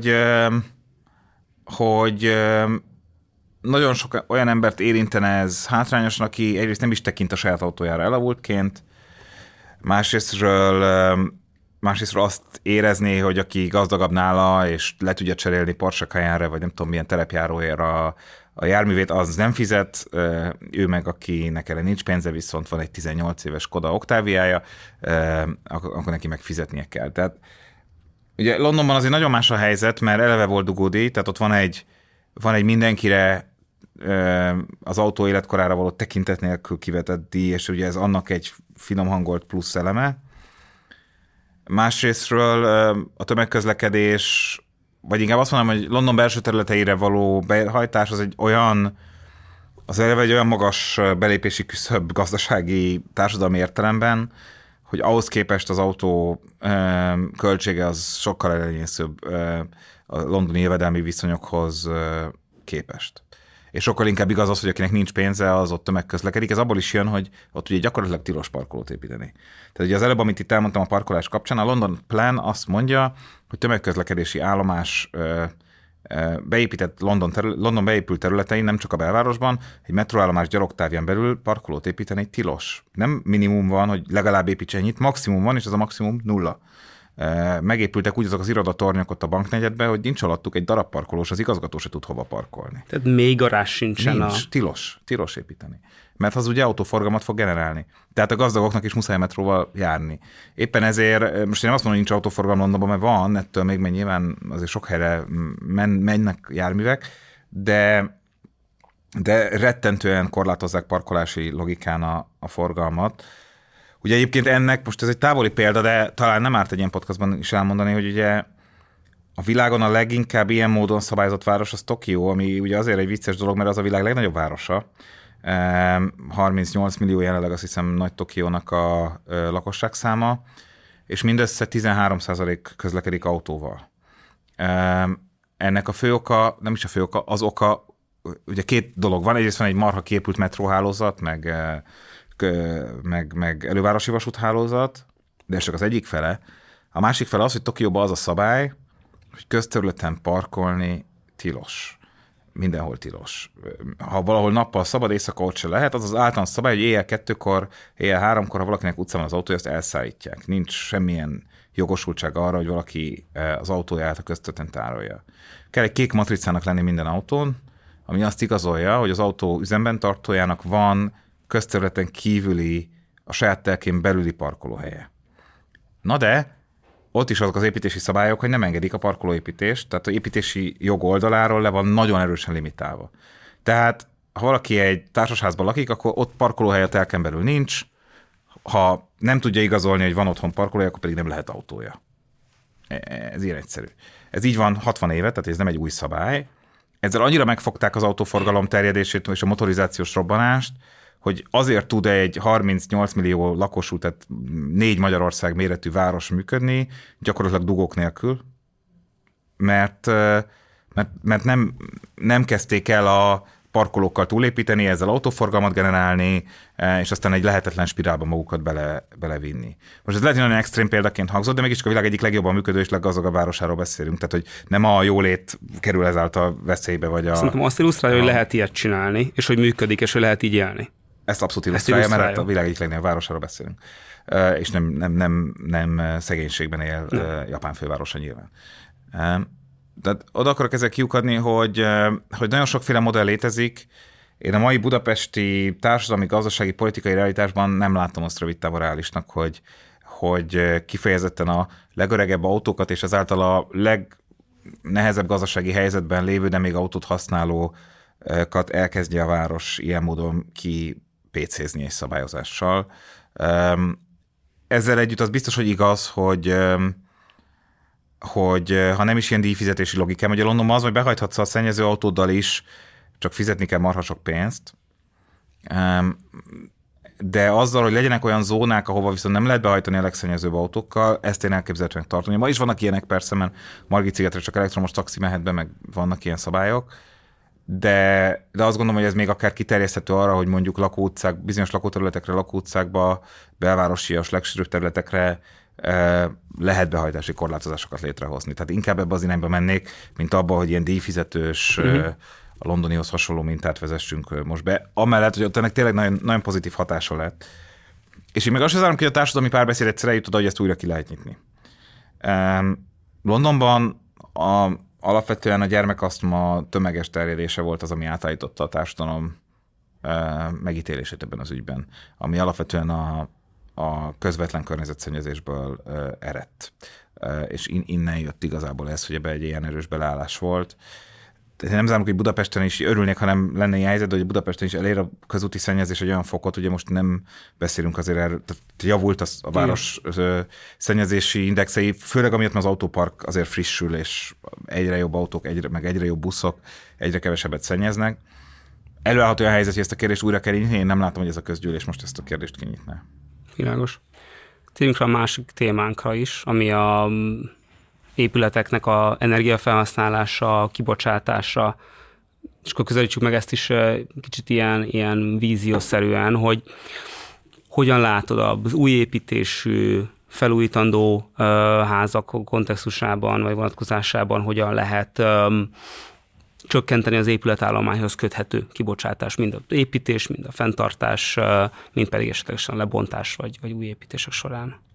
S2: hogy nagyon sok olyan embert érintene ez hátrányosan, aki egyrészt nem is tekint a saját autójára elavultként, másrésztről azt érezné, hogy aki gazdagabb nála, és le tudja cserélni Porsche Cayenne-re, vagy nem tudom milyen terepjárójára a járművét, az nem fizet, ő meg akinek erre nincs pénze, viszont van egy 18 éves Skoda Octaviája, akkor neki meg fizetnie kell. Tehát ugye Londonban azért nagyon más a helyzet, mert eleve volt dugódíj, tehát ott van egy mindenkire az autó életkorára való tekintet nélkül kivetett díj, és ugye ez annak egy finom hangolt plusz eleme. Másrésztről a tömegközlekedés, vagy inkább azt mondom, hogy London belső területeire való behajtás az eleve egy olyan magas belépési küszöb gazdasági társadalmi értelemben, hogy ahhoz képest az autó költsége az sokkal elenyészőbb a londoni jövedelmi viszonyokhoz képest. És sokkal inkább igaz az, hogy akinek nincs pénze, az ott tömegközlekedik. Ez abból is jön, hogy ott ugye gyakorlatilag tilos parkolót építeni. Tehát ugye az előbb, amit itt elmondtam a parkolás kapcsán, a London Plan azt mondja, hogy tömegközlekedési állomás beépített London beépült területein, nem csak a belvárosban, egy metróállomás gyalogtávján belül parkolót építeni tilos. Nem minimum van, hogy legalább építsen ennyit, maximum van, és ez a maximum 0. Megépültek úgy azok az irodatornyok ott a banknegyedben, hogy nincs alattuk egy darab parkolós, az igazgató se tud hova parkolni.
S1: Tehát még garázs sincsen.
S2: Nincs, tilos építeni. Mert az ugye autóforgalmat fog generálni. Tehát a gazdagoknak is muszáj metróval járni. Éppen ezért, most én nem azt mondom, hogy nincs autóforgalom Londonban, mert van, ettől még nyilván azért sok helyre mennek járművek, de rettentően korlátozzák parkolási logikán a forgalmat. Ugye egyébként ennek, most ez egy távoli példa, de talán nem árt egy ilyen podcastban is elmondani, hogy ugye a világon a leginkább ilyen módon szabályozott város az Tokió, ami ugye azért egy vicces dolog, mert az a világ legnagyobb városa. 38 millió jelenleg azt hiszem Nagy Tokiónak a lakosságszáma, és mindössze 13% közlekedik autóval. Ennek a fő oka, nem is a fő oka, az oka, ugye két dolog van, egyrészt van egy marha kiépült metróhálózat, meg elővárosi vasúthálózat, de ez csak az egyik fele. A másik fele az, hogy Tokióban az a szabály, hogy közterületen parkolni tilos. Mindenhol tilos. Ha valahol nappal szabad, éjszaka ott se lehet, az az általános szabály, hogy éjjel 2-kor, éjjel 3-kor, ha valakinek utcán van az autója, azt elszállítják. Nincs semmilyen jogosultság arra, hogy valaki az autóját a közterületen tárolja. Kell egy kék matricának lenni minden autón, ami azt igazolja, hogy az autó üzemben tartójának van közterületen kívüli, a saját telkén belüli parkolóhelye. Na de ott is azok az építési szabályok, hogy nem engedik a parkolóépítést, tehát az építési jog oldaláról le van nagyon erősen limitálva. Tehát ha valaki egy társasházban lakik, akkor ott parkolóhely a telken belül nincs, ha nem tudja igazolni, hogy van otthon parkolója, akkor pedig nem lehet autója. Ez ilyen egyszerű. Ez így van 60 éve, tehát ez nem egy új szabály. Ezzel annyira megfogták az autóforgalom terjedését és a motorizációs robbanást, hogy azért tud egy 38 millió lakosú, tehát 4 Magyarország méretű város működni, gyakorlatilag dugók nélkül, mert nem kezdték el a parkolókkal túlépíteni, ezzel autóforgalmat generálni, és aztán egy lehetetlen spirálba magukat belevinni. Most ez lehet, hogy nagyon extrém példaként hangzott, de mégis a világ egyik legjobban működő és leggazdagabb városáról beszélünk. Tehát, hogy nem a jólét kerül ezáltal veszélybe, vagy
S1: Szerintem azt illusztrálja, hogy lehet ilyet csinálni, és hogy működik, és hogy lehet így élni.
S2: Ezt abszolút illusztrálja, mert a világ egyik legnagyobb városáról beszélünk. És nem szegénységben él Japán fővárosa nyilván. De oda akarok ezzel kiukadni, hogy nagyon sokféle modell létezik. Én a mai budapesti társadalmi, gazdasági, politikai realitásban nem látom azt rövid távon reálisnak, hogy kifejezetten a legöregebb autókat és ezáltal a legnehezebb gazdasági helyzetben lévő, de még autót használókat elkezdje a város ilyen módon kipécézni egy szabályozással. Ezzel együtt az biztos, hogy igaz, hogy ha nem is ilyen díjfizetési logikám, ugye Londonban az, hogy behajthatsz a szennyező autóddal is, csak fizetni kell marha sok pénzt, de azzal, hogy legyenek olyan zónák, ahova viszont nem lehet behajtani a legszennyezőbb autókkal, ezt én elképzelhetőnek tartani. Ma is vannak ilyenek persze, mert Margit-szigetre csak elektromos taxi mehet be, meg vannak ilyen szabályok, de azt gondolom, hogy ez még akár kiterjeszthető arra, hogy mondjuk lakóutcák, bizonyos lakóterületekre, lakóutcákba, belvárosias, legsűrűbb területekre lehet behajtási korlátozásokat létrehozni. Tehát inkább ebbe az irányba mennék, mint abba, hogy ilyen díjfizetős, a londonihoz hasonló mintát vezessünk most be. Amellett, hogy ott ennek tényleg nagyon, nagyon pozitív hatása lett. És én még azt sem zárom ki, hogy a társadalmi párbeszéd egyszer eljut oda, hogy ezt újra ki lehet nyitni. Londonban alapvetően a gyermekasztma tömeges terjedése volt az, ami átállította a társadalom megítélését ebben az ügyben, ami alapvetően a közvetlen környezetszennyezésből eredt. És innen jött igazából ez, hogy ebbe egy ilyen erős beleállás volt. Tehát nem zárunk, hogy Budapesten is örülnék, hanem lenne ilyen helyzet, hogy Budapesten is elér a közúti szennyezés egy olyan fokot, ugye most nem beszélünk azért erről, tehát javult a város szennyezési indexei, főleg amiatt, mert az autópark azért frissül, és egyre jobb autók, meg egyre jobb buszok, egyre kevesebbet szennyeznek. Előállható olyan helyzet, hogy ezt a kérdést újra kell nyitni, én nem látom, hogy ez a közgyűlés most ezt a kérdést kinyitná.
S1: Világos. Térjünk rá a másik témánkra is, ami a épületeknek a energiafelhasználása, kibocsátása, és akkor közelítsük meg ezt is kicsit ilyen víziószerűen, hogy hogyan látod az új építésű, felújítandó házak kontextusában, vagy vonatkozásában, hogyan lehet csökkenteni az épületállományhoz köthető kibocsátás, mind az építés, mind a fenntartás, mind pedig esetlegesen a lebontás, vagy új építések során.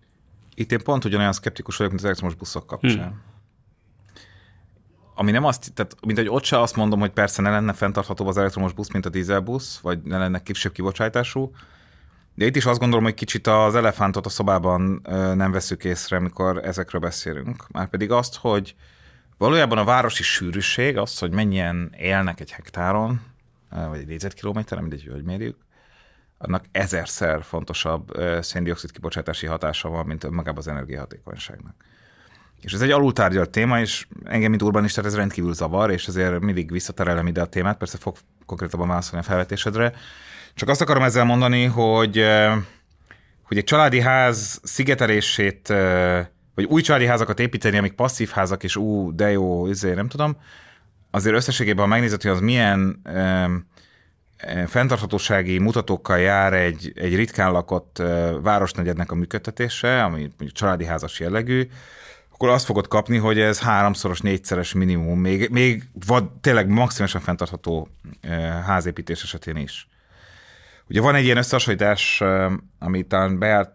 S2: Itt én pont ugyanolyan szkeptikus vagyok, mint az elektromos buszok kapcsán. Ami nem azt, tehát mint hogy ott se azt mondom, hogy persze ne lenne fenntarthatóbb az elektromos busz, mint a dízelbusz, vagy ne lenne kisebb kibocsátású, de itt is azt gondolom, hogy kicsit az elefántot a szobában nem veszük észre, amikor ezekről beszélünk. Márpedig azt, hogy valójában a városi sűrűség, az, hogy mennyien élnek egy hektáron, vagy egy négyzetkilométeren, mindegy, hogy mérjük, annak 1000-szer fontosabb szén-dioxid kibocsátási hatása van, mint magában az energiahatékonyságnak. És ez egy alultárgyalt téma, és engem, mint urbanistát, ez rendkívül zavar, és ezért mindig visszaterelem ide a témát, persze fog konkrétabban válaszolni a felvetésedre. Csak azt akarom ezzel mondani, hogy egy családi ház szigetelését, vagy új családi házakat építeni, amik passzív házak, és de jó, nem tudom, azért összességében, ha megnézed, hogy az milyen fenntarthatósági mutatókkal jár egy ritkán lakott városnegyednek a működtetése, ami mondjuk családi házas jellegű, akkor azt fogod kapni, hogy ez 3-szoros, 4-szeres minimum, még tényleg maximálisan fenntartható házépítés esetén is. Ugye van egy ilyen összehasonlítás, ami talán bejárt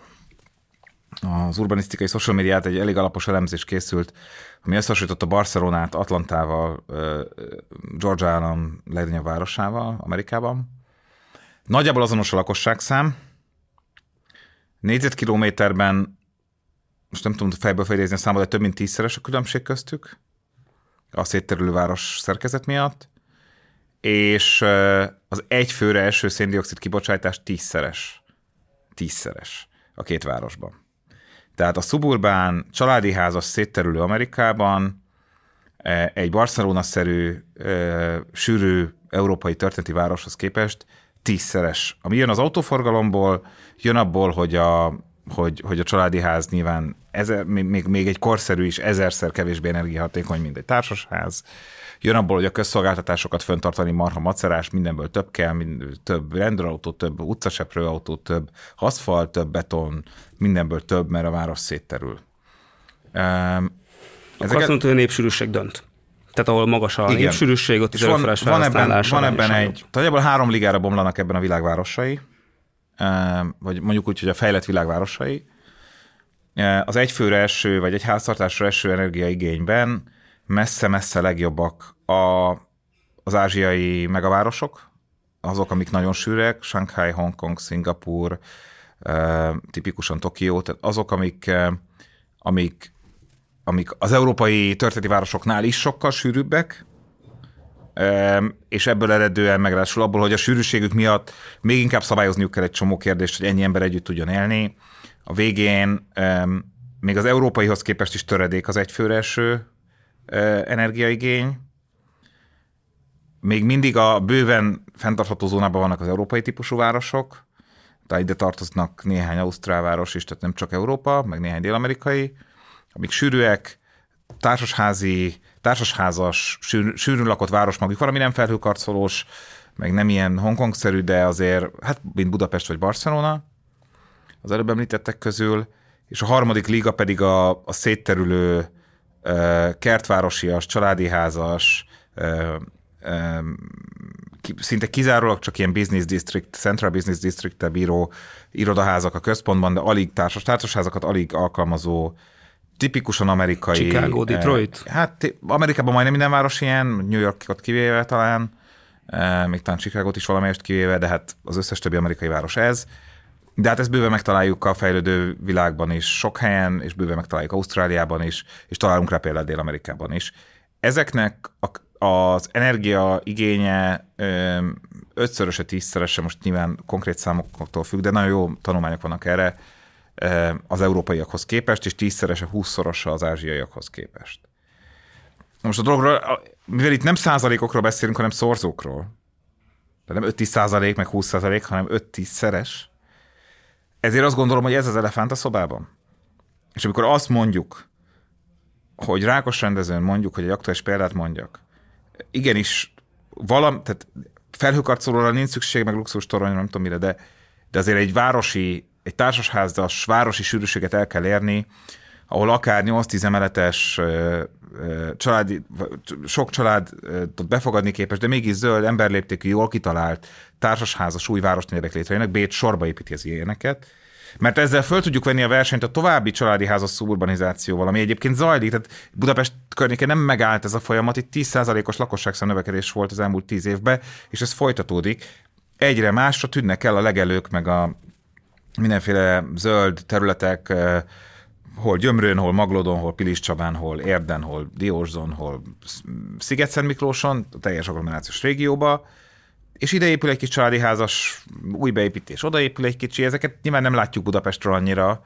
S2: az urbanisztikai social médiát, egy elég alapos elemzés készült, ami összehasonlította Barcelonát Atlantával, Georgia állam legnagyobb városával, Amerikában. Nagyjából azonos a lakosságszám. Négyzetkilométerben, most nem tudom fejből felidézni a számot, de több mint 10-szeres a különbség köztük, a szétterülő város szerkezet miatt, és az egyfőre eső szén-dioxid kibocsátás 10-szeres. 10-szeres a két városban. Tehát a szuburbán, családi házas szétterülő Amerikában egy Barcelona-szerű, sűrű európai történeti városhoz képest 10-szeres. Ami jön az autóforgalomból, jön abból, hogy a családi ház nyilván még egy korszerű is 1000-szer kevésbé energiahatékony, mint egy társasház. Jön abból, hogy a közszolgáltatásokat fenntartani marha macerás, mindenből több kell, több rendőrautó, több utcaseprőautó, több aszfalt, több beton, mindenből több, mert a város szétterül.
S1: Akkor azt mondta, hogy a népsűrűség dönt. Tehát ahol magas a népsűrűség, ott is előforrás felhasználása.
S2: Van ebben nagyjából 3 ligára bomlanak ebben a világvárosai, vagy mondjuk úgy, hogy a fejlett világvárosai. Az egyfőre eső, vagy egy háztartásra eső energiaigényben messze-messze legjobbak az ázsiai megavárosok, azok, amik nagyon sűrűek, Shanghai, Hongkong, Szingapúr, tipikusan Tokió, tehát azok, amik az európai történeti városoknál is sokkal sűrűbbek, és ebből eredően megrásul abból, hogy a sűrűségük miatt még inkább szabályozniuk kell egy csomó kérdést, hogy ennyi ember együtt tudjon élni. A végén még az európaihoz képest is töredék az egyfőre eső energiaigény. Még mindig a bőven fenntartható zónában vannak az európai típusú városok, tehát ide tartoznak néhány ausztrál város is, tehát nem csak Európa, meg néhány dél-amerikai, amik sűrűek, társasházas, sűrűn lakott város maguk van, ami nem felhőkarcolós, meg nem ilyen Hongkong-szerű, de azért, hát mint Budapest vagy Barcelona, az előbb említettek közül, és a harmadik liga pedig a szétterülő kertvárosias, családi házas, szinte kizárólag csak ilyen business district, central business district-tel bíró irodaházak a központban, de alig társasházakat alig alkalmazó, tipikusan amerikai.
S1: Chicago, Detroit?
S2: Hát Amerikában majdnem minden város ilyen, New Yorkot kivéve talán, még talán Chicagot is valamelyest kivéve, de hát az összes többi amerikai város ez. De hát ezt bőven megtaláljuk a fejlődő világban is sok helyen, és bőven megtaláljuk Ausztráliában is, és találunk rá például Dél-Amerikában is. Ezeknek az energia igénye 5-szöröse, 10-szerese, most nyilván konkrét számoktól függ, de nagyon jó tanulmányok vannak erre az európaiakhoz képest, és 10-szerese, 20-szorosa az ázsiaiakhoz képest. Most a dologról, mivel itt nem százalékokról beszélünk, hanem szorzókról, de nem 5-10%, meg 20%, hanem 5-10-szeres, ezért azt gondolom, hogy ez az elefánt a szobában. És amikor azt mondjuk, hogy Rákos rendezőn mondjuk, hogy egy aktuális példát mondjak, igenis, tehát felhőkarcolóra nincs szükség, meg luxus toronyra, nem tudom mire, de azért egy társasházas városi sűrűséget el kell érni, ahol akár 8-10 emeletes sok családot befogadni képes, de mégis zöld, emberléptékű, jól kitalált társasházas új városnegyedek létrejönnek. Bécs sorba építi az ilyeneket. Mert ezzel föl tudjuk venni a versenyt a további családi házas szuburbanizációval, ami egyébként zajlik, tehát Budapest környékén nem megállt ez a folyamat, itt 10%-os lakosságszám növekedés volt az elmúlt 10 évben, és ez folytatódik. Egyre másra tűnnek el a legelők, meg a mindenféle zöld területek, hol Gyömrőn, hol Maglodon, hol Piliscsabán, hol Érden, hol Diószon, hol Sziget-Szentmiklóson, a teljes agglomerációs régióba, és ide épül egy kis családi házas új beépítés, oda épül egy kicsi, ezeket nyilván nem látjuk Budapestről annyira,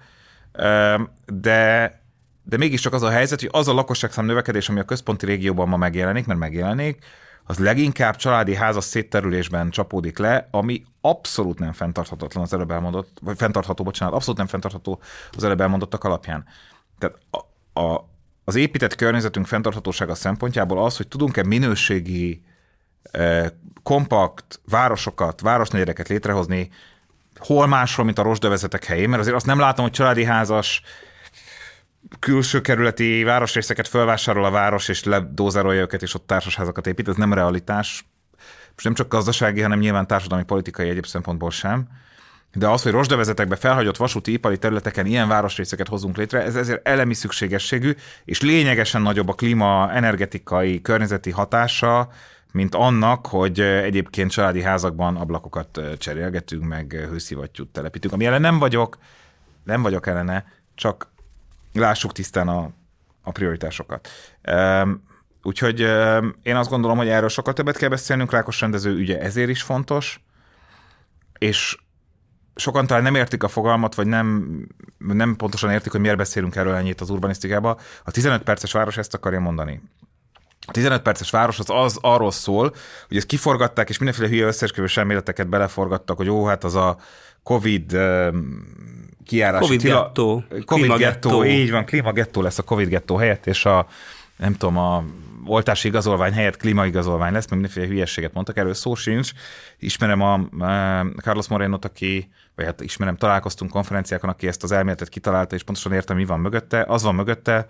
S2: de mégiscsak az a helyzet, hogy az a lakosságszám növekedés, ami a központi régióban ma megjelenik, mert megjelenik, az leginkább családi házas szétterülésben csapódik le, ami abszolút nem fenntarthatatlan az előbb elmondott, vagy fenntartható, bocsánat, abszolút nem fenntartható az előbb elmondottak alapján. Tehát az épített környezetünk fenntarthatósága szempontjából az, hogy tudunk-e minőségi, kompakt városokat, városnegyedeket létrehozni, hol máshol, mint a rozsdövezetek helyén, mert azért azt nem látom, hogy családi házas külső kerületi városrészeket fölvásárol a város, és ledózerolja őket, és ott társasházakat épít, ez nem realitás. Most nem csak gazdasági, hanem nyilván társadalmi, politikai egyéb szempontból sem. De az, hogy rozsdövezetekbe felhagyott vasúti ipari területeken ilyen városrészeket hozunk létre, ez ezért elemi szükségességű, és lényegesen nagyobb a klíma, energetikai, környezeti hatása, mint annak, hogy egyébként családi házakban ablakokat cserélgetünk, meg hőszivattyút telepítünk. Ami ellen nem vagyok ellene, csak lássuk tisztán a prioritásokat. Úgyhogy én azt gondolom, hogy erről sokkal többet kell beszélnünk, Rákos rendező ügye ezért is fontos, és sokan talán nem értik a fogalmat, vagy nem pontosan értik, hogy miért beszélünk erről ennyit az urbanisztikában. A 15 perces város ezt akarja mondani. A 15 perces város az arról szól, hogy ezt kiforgatták, és mindenféle hülye összeesküvős elméleteket beleforgattak, hogy hát az a Covid kijárási Covid gettó, így van, klímagettó lesz a Covid gettó helyett, és a oltási igazolvány helyett klímaigazolvány lesz, meg mindenféle hülyességet mondtak, erről szó sincs. Ismerem a Carlos Morenot, találkoztunk konferenciákon, aki ezt az elméletet kitalálta, és pontosan értem, mi van mögötte. Az van mögötte,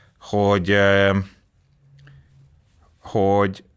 S2: hogy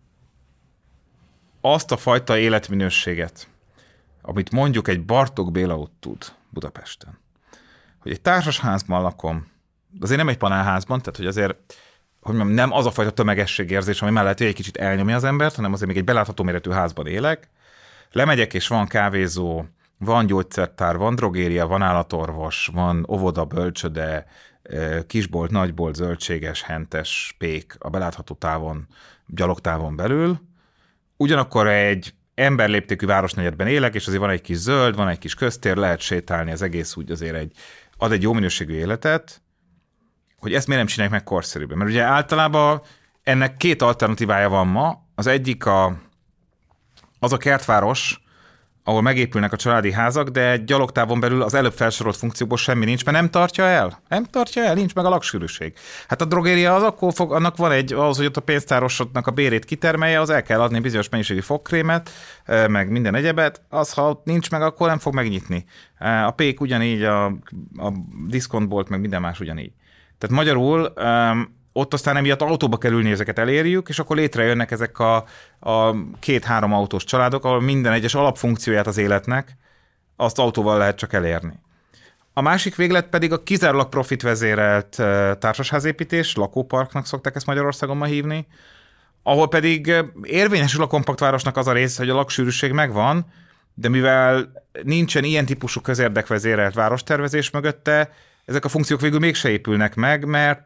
S2: azt a fajta életminőséget, amit mondjuk egy Bartók Béla út tud Budapesten, hogy egy társasházban lakom, azért nem egy panelházban, tehát hogy azért, hogy mondjam, nem az a fajta tömegességérzés, ami mellett egy kicsit elnyomja az embert, hanem azért még egy belátható méretű házban élek, lemegyek és van kávézó, van gyógyszertár, van drogéria, van állatorvos, van óvoda, bölcsöde, kisbolt, nagybolt, zöldséges, hentes, pék a belátható távon, gyalogtávon belül. Ugyanakkor egy emberléptékű városnegyedben élek, és azért van egy kis zöld, van egy kis köztér, lehet sétálni, az egész úgy azért ad egy jó minőségű életet, hogy ezt miért nem csinálják meg korszerűbben. Mert ugye általában ennek két alternatívája van ma. Az egyik az a kertváros, ahol megépülnek a családi házak, de gyalogtávon belül az előbb felsorolt funkcióból semmi nincs, mert nem tartja el, nincs meg a laksűrűség. Hát a drogéria az akkor annak van ahhoz, hogy ott a pénztárosodnak a bérét kitermelje, az el kell adni bizonyos mennyiségű fogkrémet, meg minden egyebet, az, ha ott nincs meg, akkor nem fog megnyitni. A pék ugyanígy, a diszkontbolt, meg minden más ugyanígy. Tehát magyarul ott aztán emiatt autóba kell ülni, ezeket elérjük, és akkor létrejönnek ezek a 2-3 autós családok, ahol minden egyes alapfunkcióját az életnek azt autóval lehet csak elérni. A másik véglet pedig a kizárólag profit vezérelt társasházépítés, lakóparknak szokták ezt Magyarországon ma hívni, ahol pedig érvényesül a kompaktvárosnak az a rész, hogy a laksűrűség megvan, de mivel nincsen ilyen típusú közérdekvezérelt várostervezés mögötte, ezek a funkciók végül mégse épülnek meg,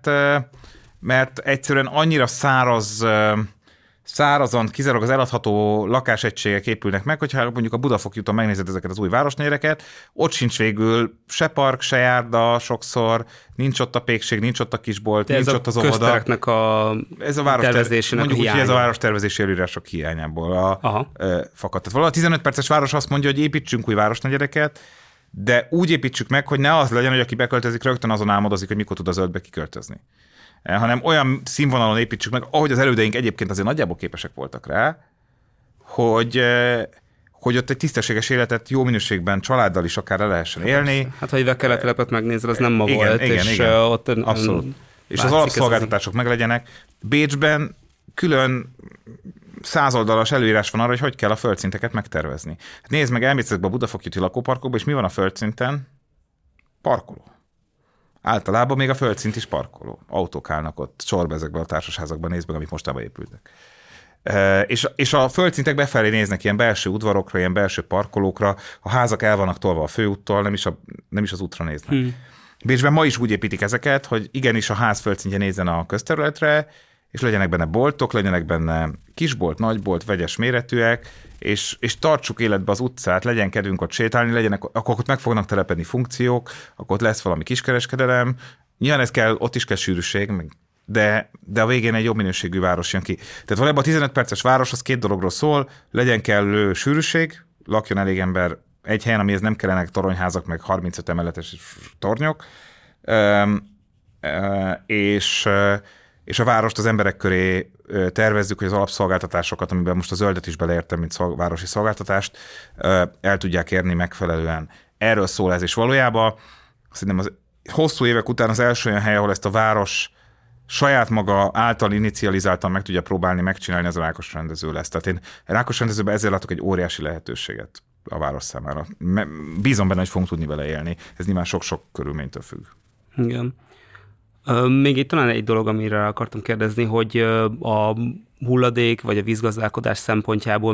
S2: mert egyszerűen annyira szárazan, kizárólag az eladható lakásegységek épülnek meg, hogyha mondjuk a Budafok úton megnézed ezeket az új városnegyedeket, ott sincs végül se park, se járda sokszor, nincs ott a pékség, nincs ott a kisbolt, nincs ott az óvoda.
S1: Ez a tervezésének
S2: mondjuk úgy, hogy ez a várostervezési előírások hiányából fakadt. Tehát valahol a 15 perces város azt mondja, hogy építsünk új városnegyedeket, de úgy építsük meg, hogy ne az legyen, hogy aki beköltözik, rögtön azon álmodozik, hogy mikor tud a zöldbe kiköltözni. Hanem olyan színvonalon építsük meg, ahogy az elődeink egyébként azért nagyjából képesek voltak rá, hogy ott egy tisztességes életet jó minőségben, családdal is akár le lehessen élni.
S1: Hát ha egy kelet-telepet megnézed, az nem ma volt.
S2: Igen. Ott abszolút. És az alapszolgáltatások meglegyenek. Bécsben külön 100 oldalas előírás van arra, hogy kell a földszinteket megtervezni. Hát nézd meg, elmész ezekbe a Budafoki lakóparkokba, és mi van a földszinten? Parkoló. Általában még a földszint is parkoló. Autók állnak ott sorba ezekben a társasházakban, nézd meg, amik mostában épültek. És a földszintek befelé néznek ilyen belső udvarokra, ilyen belső parkolókra, a házak el vannak tolva a főúttól, nem is az útra néznek. Bécsben ma is úgy építik ezeket, hogy igenis a ház földszintje nézzen a közterületre, és legyenek benne boltok, legyenek benne kisbolt, nagybolt, vegyes méretűek, és tartsuk életbe az utcát, legyen kedvünk ott sétálni, akkor ott meg fognak telepedni funkciók, akkor ott lesz valami kiskereskedelem. Nyilván ez kell, ott is kell sűrűség, de a végén egy jobb minőségű város jön ki. Tehát valójában a 15 perces város az 2 dologról szól, legyen kellő sűrűség, lakjon elég ember egy helyen, amihez nem kellenek toronyházak, meg 35 emeletes tornyok, és a várost az emberek köré tervezzük, hogy az alapszolgáltatásokat, amiben most a zöldet is beleértem, mint városi szolgáltatást, el tudják érni megfelelően. Erről szól ez, és valójában szerintem az hosszú évek után az első olyan hely, ahol ezt a város saját maga által inicializáltan meg tudja próbálni megcsinálni, az a Rákosrendező lesz. Tehát én Rákosrendezőben ezért látok egy óriási lehetőséget a város számára. Bízom benne, hogy fogunk tudni vele élni. Ez nyilván sok-sok körülménytől függ. Igen.
S1: Még itt talán egy dolog, amire akartam kérdezni, hogy a hulladék vagy a vízgazdálkodás szempontjából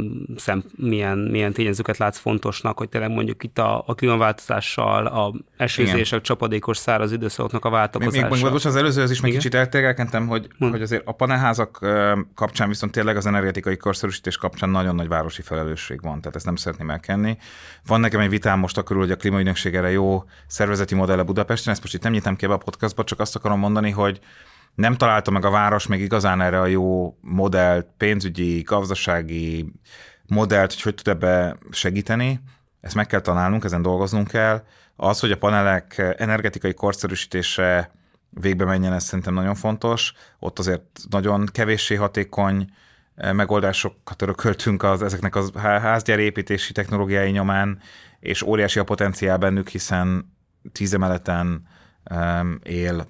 S1: milyen tényezőket látsz fontosnak, hogy tényleg mondjuk itt a klímaváltozással, a esőzések, csapadékos száraz időszakoknak a váltakozása.
S2: Most az előzőhöz is meg kicsit eltergelkentem, hogy azért a panelházak kapcsán viszont tényleg az energetikai korszerűsítés kapcsán nagyon nagy városi felelősség van, tehát ezt nem szeretném elkenni. Van nekem egy vitám most akkor, hogy a klímaügynökség erre jó szervezeti modelle Budapesten, ezt most itt nem nyitom ki a podcastba, csak azt akarom mondani, hogy nem találta meg a város még igazán erre a jó modellt, pénzügyi, gazdasági modellt, hogy tud ebbe segíteni. Ezt meg kell találnunk, ezen dolgoznunk kell. Az, hogy a panelek energetikai korszerűsítése végbe menjen, ez szerintem nagyon fontos. Ott azért nagyon kevéssé hatékony megoldásokat örököltünk ezeknek a házgyárépítési technológiái nyomán, és óriási a potenciál bennük, hiszen 10 emeleten él,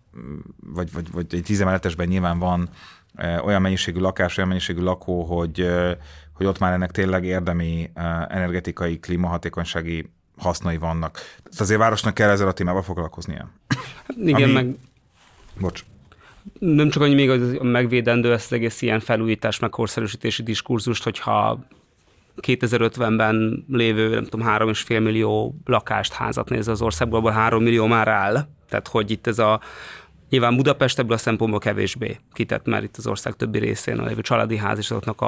S2: vagy egy 10 emeletesben nyilván van olyan mennyiségű lakás, olyan mennyiségű lakó, hogy ott már ennek tényleg érdemi energetikai, klímahatékonysági hasznai vannak. Tehát azért városnak kell ezzel a témával foglalkoznia.
S1: Igen,
S2: Bocs.
S1: Nem csak annyi még a megvédendő ezt az egész ilyen felújítás, meg korszerűsítési diskurzust, hogyha 2050-ben lévő, nem tudom, 3,5 millió lakást, házat nézve az országból, abból 3 millió már áll. Tehát, hogy itt ez nyilván Budapest ebből a szempontból kevésbé kitett, mert itt az ország többi részén a lévő családi ház és azoknak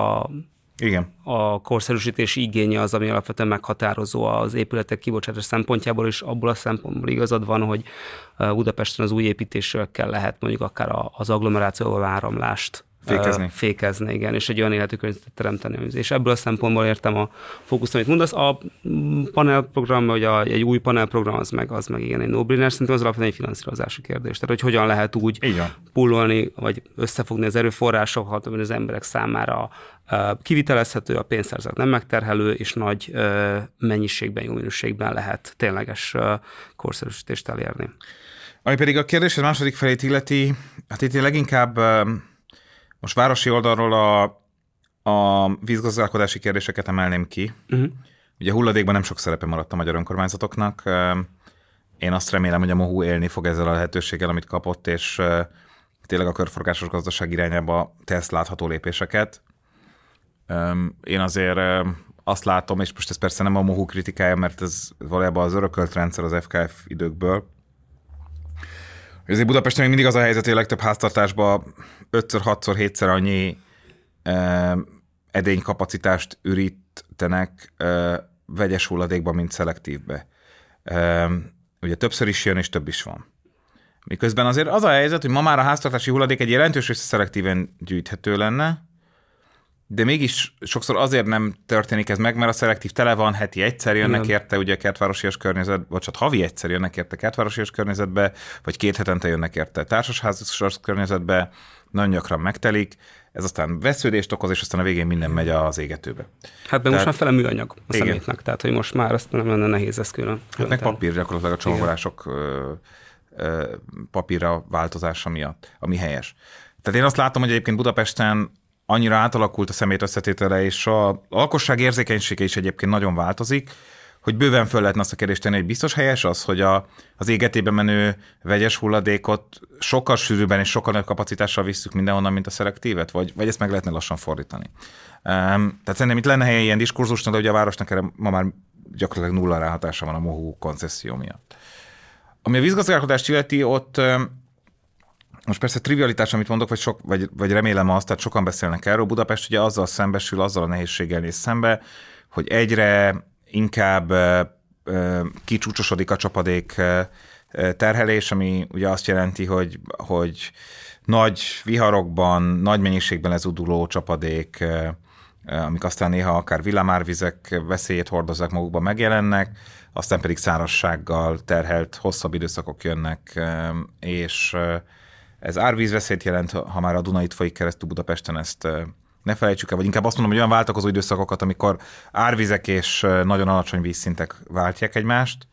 S1: a korszerűsítési igénye az, ami alapvetően meghatározó az épületek kibocsátás szempontjából, és abból a szempontból igazad van, hogy Budapesten az új építésekkel lehet mondjuk akár az agglomerációval áramlást fékezni, igen, és egy olyan életű környezetet teremteni. És ebből a szempontból értem a fókuszt, amit mondasz. A panelprogram, vagy egy új panelprogram, az meg igen, egy no-brainer, szerintem az alapvetően egy finanszírozási kérdés. Tehát, hogy hogyan lehet úgy pullolni, vagy összefogni az erőforrásokat, hogy az emberek számára kivitelezhető, a pénzszerzet nem megterhelő, és nagy mennyiségben, jó minőségben lehet tényleges korszerűsítést elérni.
S2: Ami pedig a kérdés az második felét illeti, hát itt leginkább most városi oldalról a vízgazdálkodási kérdéseket emelném ki. Ugye hulladékban nem sok szerepe maradt a magyar önkormányzatoknak. Én azt remélem, hogy a MOHU élni fog ezzel a lehetőséggel, amit kapott, és tényleg a körforgásos gazdaság irányába tesz látható lépéseket. Én azért azt látom, és most ez persze nem a MOHU kritikája, mert ez valójában az örökölt rendszer az FKF időkből. Azért Budapesten még mindig az a helyzet, hogy a legtöbb háztartásban 5-ször, 6-szor, 7-szer annyi edénykapacitást ürítenek vegyes hulladékban, mint szelektívbe. Ugye többször is jön, és több is van. Miközben azért az a helyzet, hogy ma már a háztartási hulladék egy jelentős része szelektíven gyűjthető lenne, de mégis sokszor azért nem történik ez meg, mert a szelektív tele van, heti egyszer jönnek érte, ugye kertvárosias környezetbe, vagy csak havi egyszer jönnek érte kertvárosias környezetbe, vagy 2 hetente jönnek érte társasházas környezetbe, nagyon gyakran megtelik, ez aztán vesződést okoz, és aztán a végén minden megy az égetőbe.
S1: Hát most már fele műanyag a szemétnek, tehát hogy most már azt nem lenne nehéz ezt külön.
S2: Hát meg papír gyakorlatilag a csomagolások papírra változása miatt, ami helyes. Tehát én azt látom, hogy egyébként Budapesten annyira átalakult a szemét összetétele, és a lakosság érzékenysége is egyébként nagyon változik, hogy bőven föl lehetne azt a kérdést tenni, hogy biztos helyes az, hogy az égetében menő vegyes hulladékot sokkal sűrűbben és sokkal nagyobb kapacitással visszük mindenhonnan, mint a szelektívet, vagy ezt meg lehetne lassan fordítani. Tehát szerintem itt lenne helye ilyen diskurzusnak, de ugye a városnak erre ma már gyakorlatilag nulla ráhatása van a MOHU koncesszió miatt. Ami a vízgazdálkodást illeti, ott most persze trivialitás, amit mondok, vagy remélem azt, tehát sokan beszélnek erről. Budapest ugye azzal szembesül, azzal a nehézséggel néz szembe, hogy egyre inkább kicsúcsosodik a csapadék terhelés, ami ugye azt jelenti, hogy nagy viharokban, nagy mennyiségben lezuduló csapadék, amik aztán néha akár villamárvizek veszélyét hordozzák magukban, megjelennek, aztán pedig szárazsággal terhelt hosszabb időszakok jönnek, és ez árvízveszélyt jelent, ha már a Duna itt folyik keresztül Budapesten, ezt ne felejtsük el, vagy inkább azt mondom, hogy olyan váltakozó időszakokat, amikor árvizek és nagyon alacsony vízszintek váltják egymást.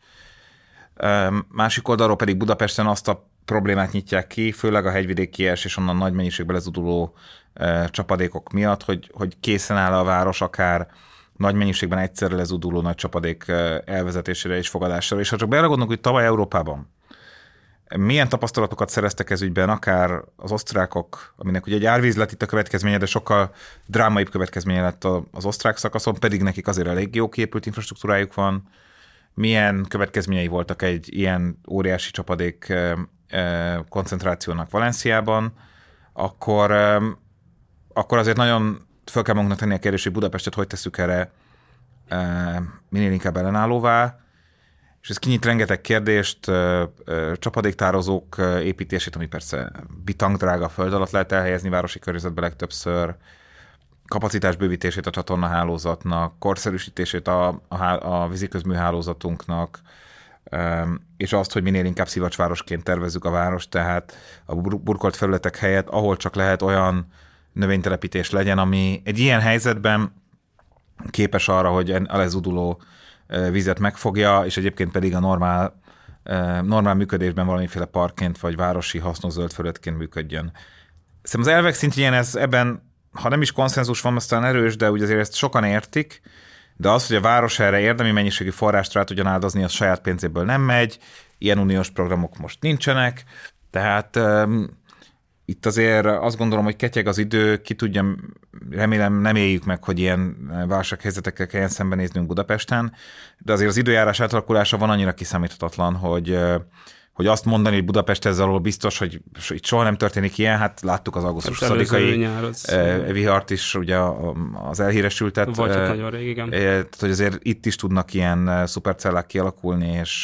S2: Másik oldalról pedig Budapesten azt a problémát nyitják ki, főleg a hegyvidékies és onnan nagy mennyiségben lezuduló csapadékok miatt, hogy készen áll a város akár nagy mennyiségben egyszerre lezuduló nagy csapadék elvezetésére és fogadására. És ha csak belegondolunk, hogy tavaly Európában milyen tapasztalatokat szereztek ez ügyben, akár az osztrákok, aminek ugye egy árvíz lett itt a következménye, de sokkal drámaibb következménye lett az osztrák szakaszon, pedig nekik azért elég jó kiépült infrastruktúrájuk van. Milyen következményei voltak egy ilyen óriási csapadék koncentrációnak Valenciában, akkor azért nagyon föl kell magunknak tenni a kérdés, hogy Budapestet hogy tesszük erre minél inkább ellenállóvá, és ez kinyit rengeteg kérdést, csapadéktározók építését, ami persze bitang drága, föld alatt lehet elhelyezni városi környezetben legtöbbször, kapacitás bővítését a csatornahálózatnak, korszerűsítését a víziközműhálózatunknak, és azt, hogy minél inkább szivacsvárosként tervezzük a várost, tehát a burkolt felületek helyett, ahol csak lehet, olyan növénytelepítés legyen, ami egy ilyen helyzetben képes arra, hogy a lezuduló vizet megfogja, és egyébként pedig a normál működésben valamiféle parkként vagy városi hasznos zöld felületként működjön. Szerintem az elvek szintjén ebben, ha nem is konszenzus van, aztán erős, de ugye azért ezt sokan értik, de az, hogy a város erre érdemi mennyiségű forrást rá tudjon áldozni, az saját pénzéből nem megy, ilyen uniós programok most nincsenek, tehát itt azért azt gondolom, hogy ketyeg az idő, ki tudja, remélem nem éljük meg, hogy ilyen válsághelyzetekkel kelljen szembenéznünk Budapesten, de azért az időjárás átalakulása van annyira kiszámíthatatlan, hogy azt mondani, hogy Budapest ezzel alól biztos, hogy itt soha nem történik ilyen, hát láttuk az augusztus 20-ai vihart is, ugye az elhíresültet.
S1: Vagy ott nagyon rég, igen.
S2: Tehát, hogy azért itt is tudnak ilyen szupercellák kialakulni, és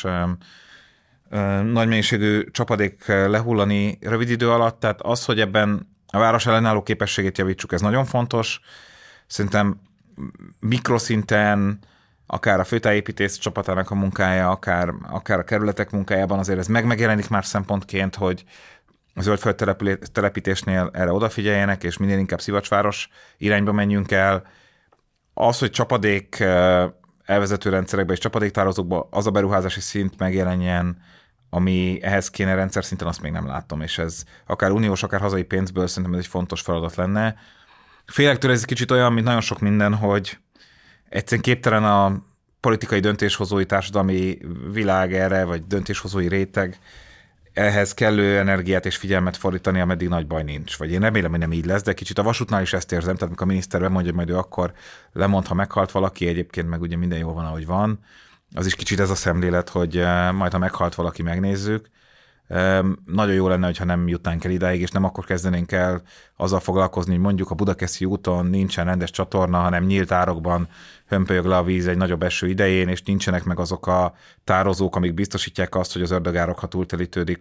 S2: nagy mennyiségű csapadék lehullani rövid idő alatt, tehát az, hogy ebben a város ellenálló képességét javítsuk, ez nagyon fontos. Szerintem mikroszinten, akár a főtájépítész csapatának a munkája, akár a kerületek munkájában azért ez megjelenik más szempontként, hogy a zöldföld telepítésnél erre odafigyeljenek, és minél inkább szivacsváros irányba menjünk el. Az, hogy csapadék elvezető rendszerekben és csapadéktározókban az a beruházási szint megjelenjen, ami ehhez kéne rendszer szinten, azt még nem látom, és ez akár uniós, akár hazai pénzből szerintem ez egy fontos feladat lenne. Félek tőle ez egy kicsit olyan, mint nagyon sok minden, hogy egyszerűen képtelen a politikai döntéshozói társadalmi világ erre, vagy döntéshozói réteg ehhez kellő energiát és figyelmet fordítani, ameddig nagy baj nincs. Vagy én remélem, hogy nem így lesz, de kicsit a vasútnál is ezt érzem, tehát amikor a miniszter bemondja, hogy majd ő akkor lemond, ha meghalt valaki, egyébként meg ugye minden jól van, ahogy van. Az is kicsit ez a szemlélet, hogy majd ha meghalt valaki, megnézzük. Nagyon jó lenne, hogyha nem jutnánk el idáig, és nem akkor kezdenénk el azzal foglalkozni, hogy mondjuk a Budakeszi úton nincsen rendes csatorna, hanem nyílt árokban hömpölyög le a víz egy nagyobb eső idején, és nincsenek meg azok a tározók, amik biztosítják azt, hogy az ördögárok, ha túltelítődik,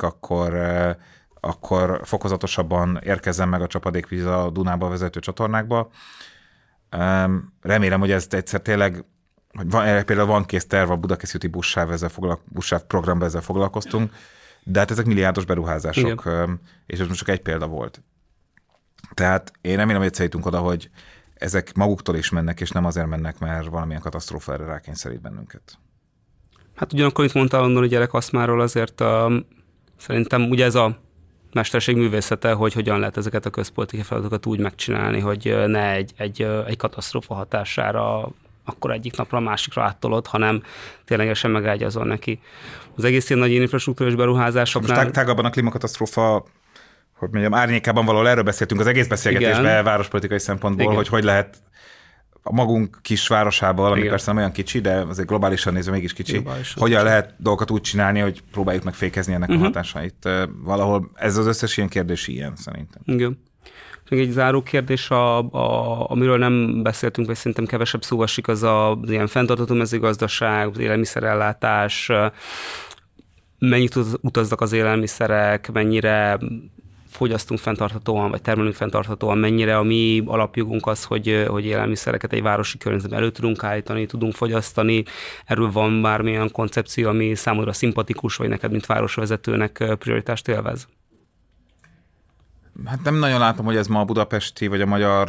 S2: akkor fokozatosabban érkezzen meg a csapadékvíz a Dunába vezető csatornákba. Remélem, hogy ez egyszer tényleg, hogy például van kész terv a Budakeszi úti buszsáv programban, ezzel foglalkoztunk, de hát ezek milliárdos beruházások, igen. És ez most csak egy példa volt. Tehát én remélem, hogy egyszer jutunk oda, hogy ezek maguktól is mennek, és nem azért mennek, mert valamilyen katasztrófa erre rákényszerít bennünket.
S1: Hát ugyanakkor itt mondta Andoni Gyerekhasznáról azért szerintem ugye ez a mesterség művészete, hogy hogyan lehet ezeket a közpolitikai feladatokat úgy megcsinálni, hogy ne egy katasztrófa hatására akkor egyik napra a másikra áttolod, hanem ténylegesen megágyazol neki. Az egész ilyen nagy infrastruktúrás beruházásoknál...
S2: Most tágabban a klímakatasztrófa, hogy mondjam, árnyékában valahol erről beszéltünk az egész beszélgetésben várospolitikai szempontból, hogy lehet a magunk kis városában, ami persze nem olyan kicsi, de azért globálisan nézve mégis kicsi, hogyan lehet dolgokat úgy csinálni, hogy próbáljuk meg fékezni ennek a hatásait. Valahol ez az összes ilyen kérdés ilyen szerintem.
S1: Igen. Még egy záró kérdés, amiről nem beszéltünk, vagy szerintem kevesebb szó esik, az ilyen fenntartható mezőgazdaság, az élelmiszerellátás, mennyit utaznak az élelmiszerek, mennyire fogyasztunk fenntarthatóan, vagy termelünk fenntarthatóan, mennyire a mi alapjogunk az, hogy élelmiszereket egy városi környezetben elő tudunk állítani, tudunk fogyasztani. Erről van bármilyen koncepció, ami számodra szimpatikus, vagy neked, mint városvezetőnek prioritást élvez?
S2: Hát nem nagyon látom, hogy ez ma a budapesti, vagy a magyar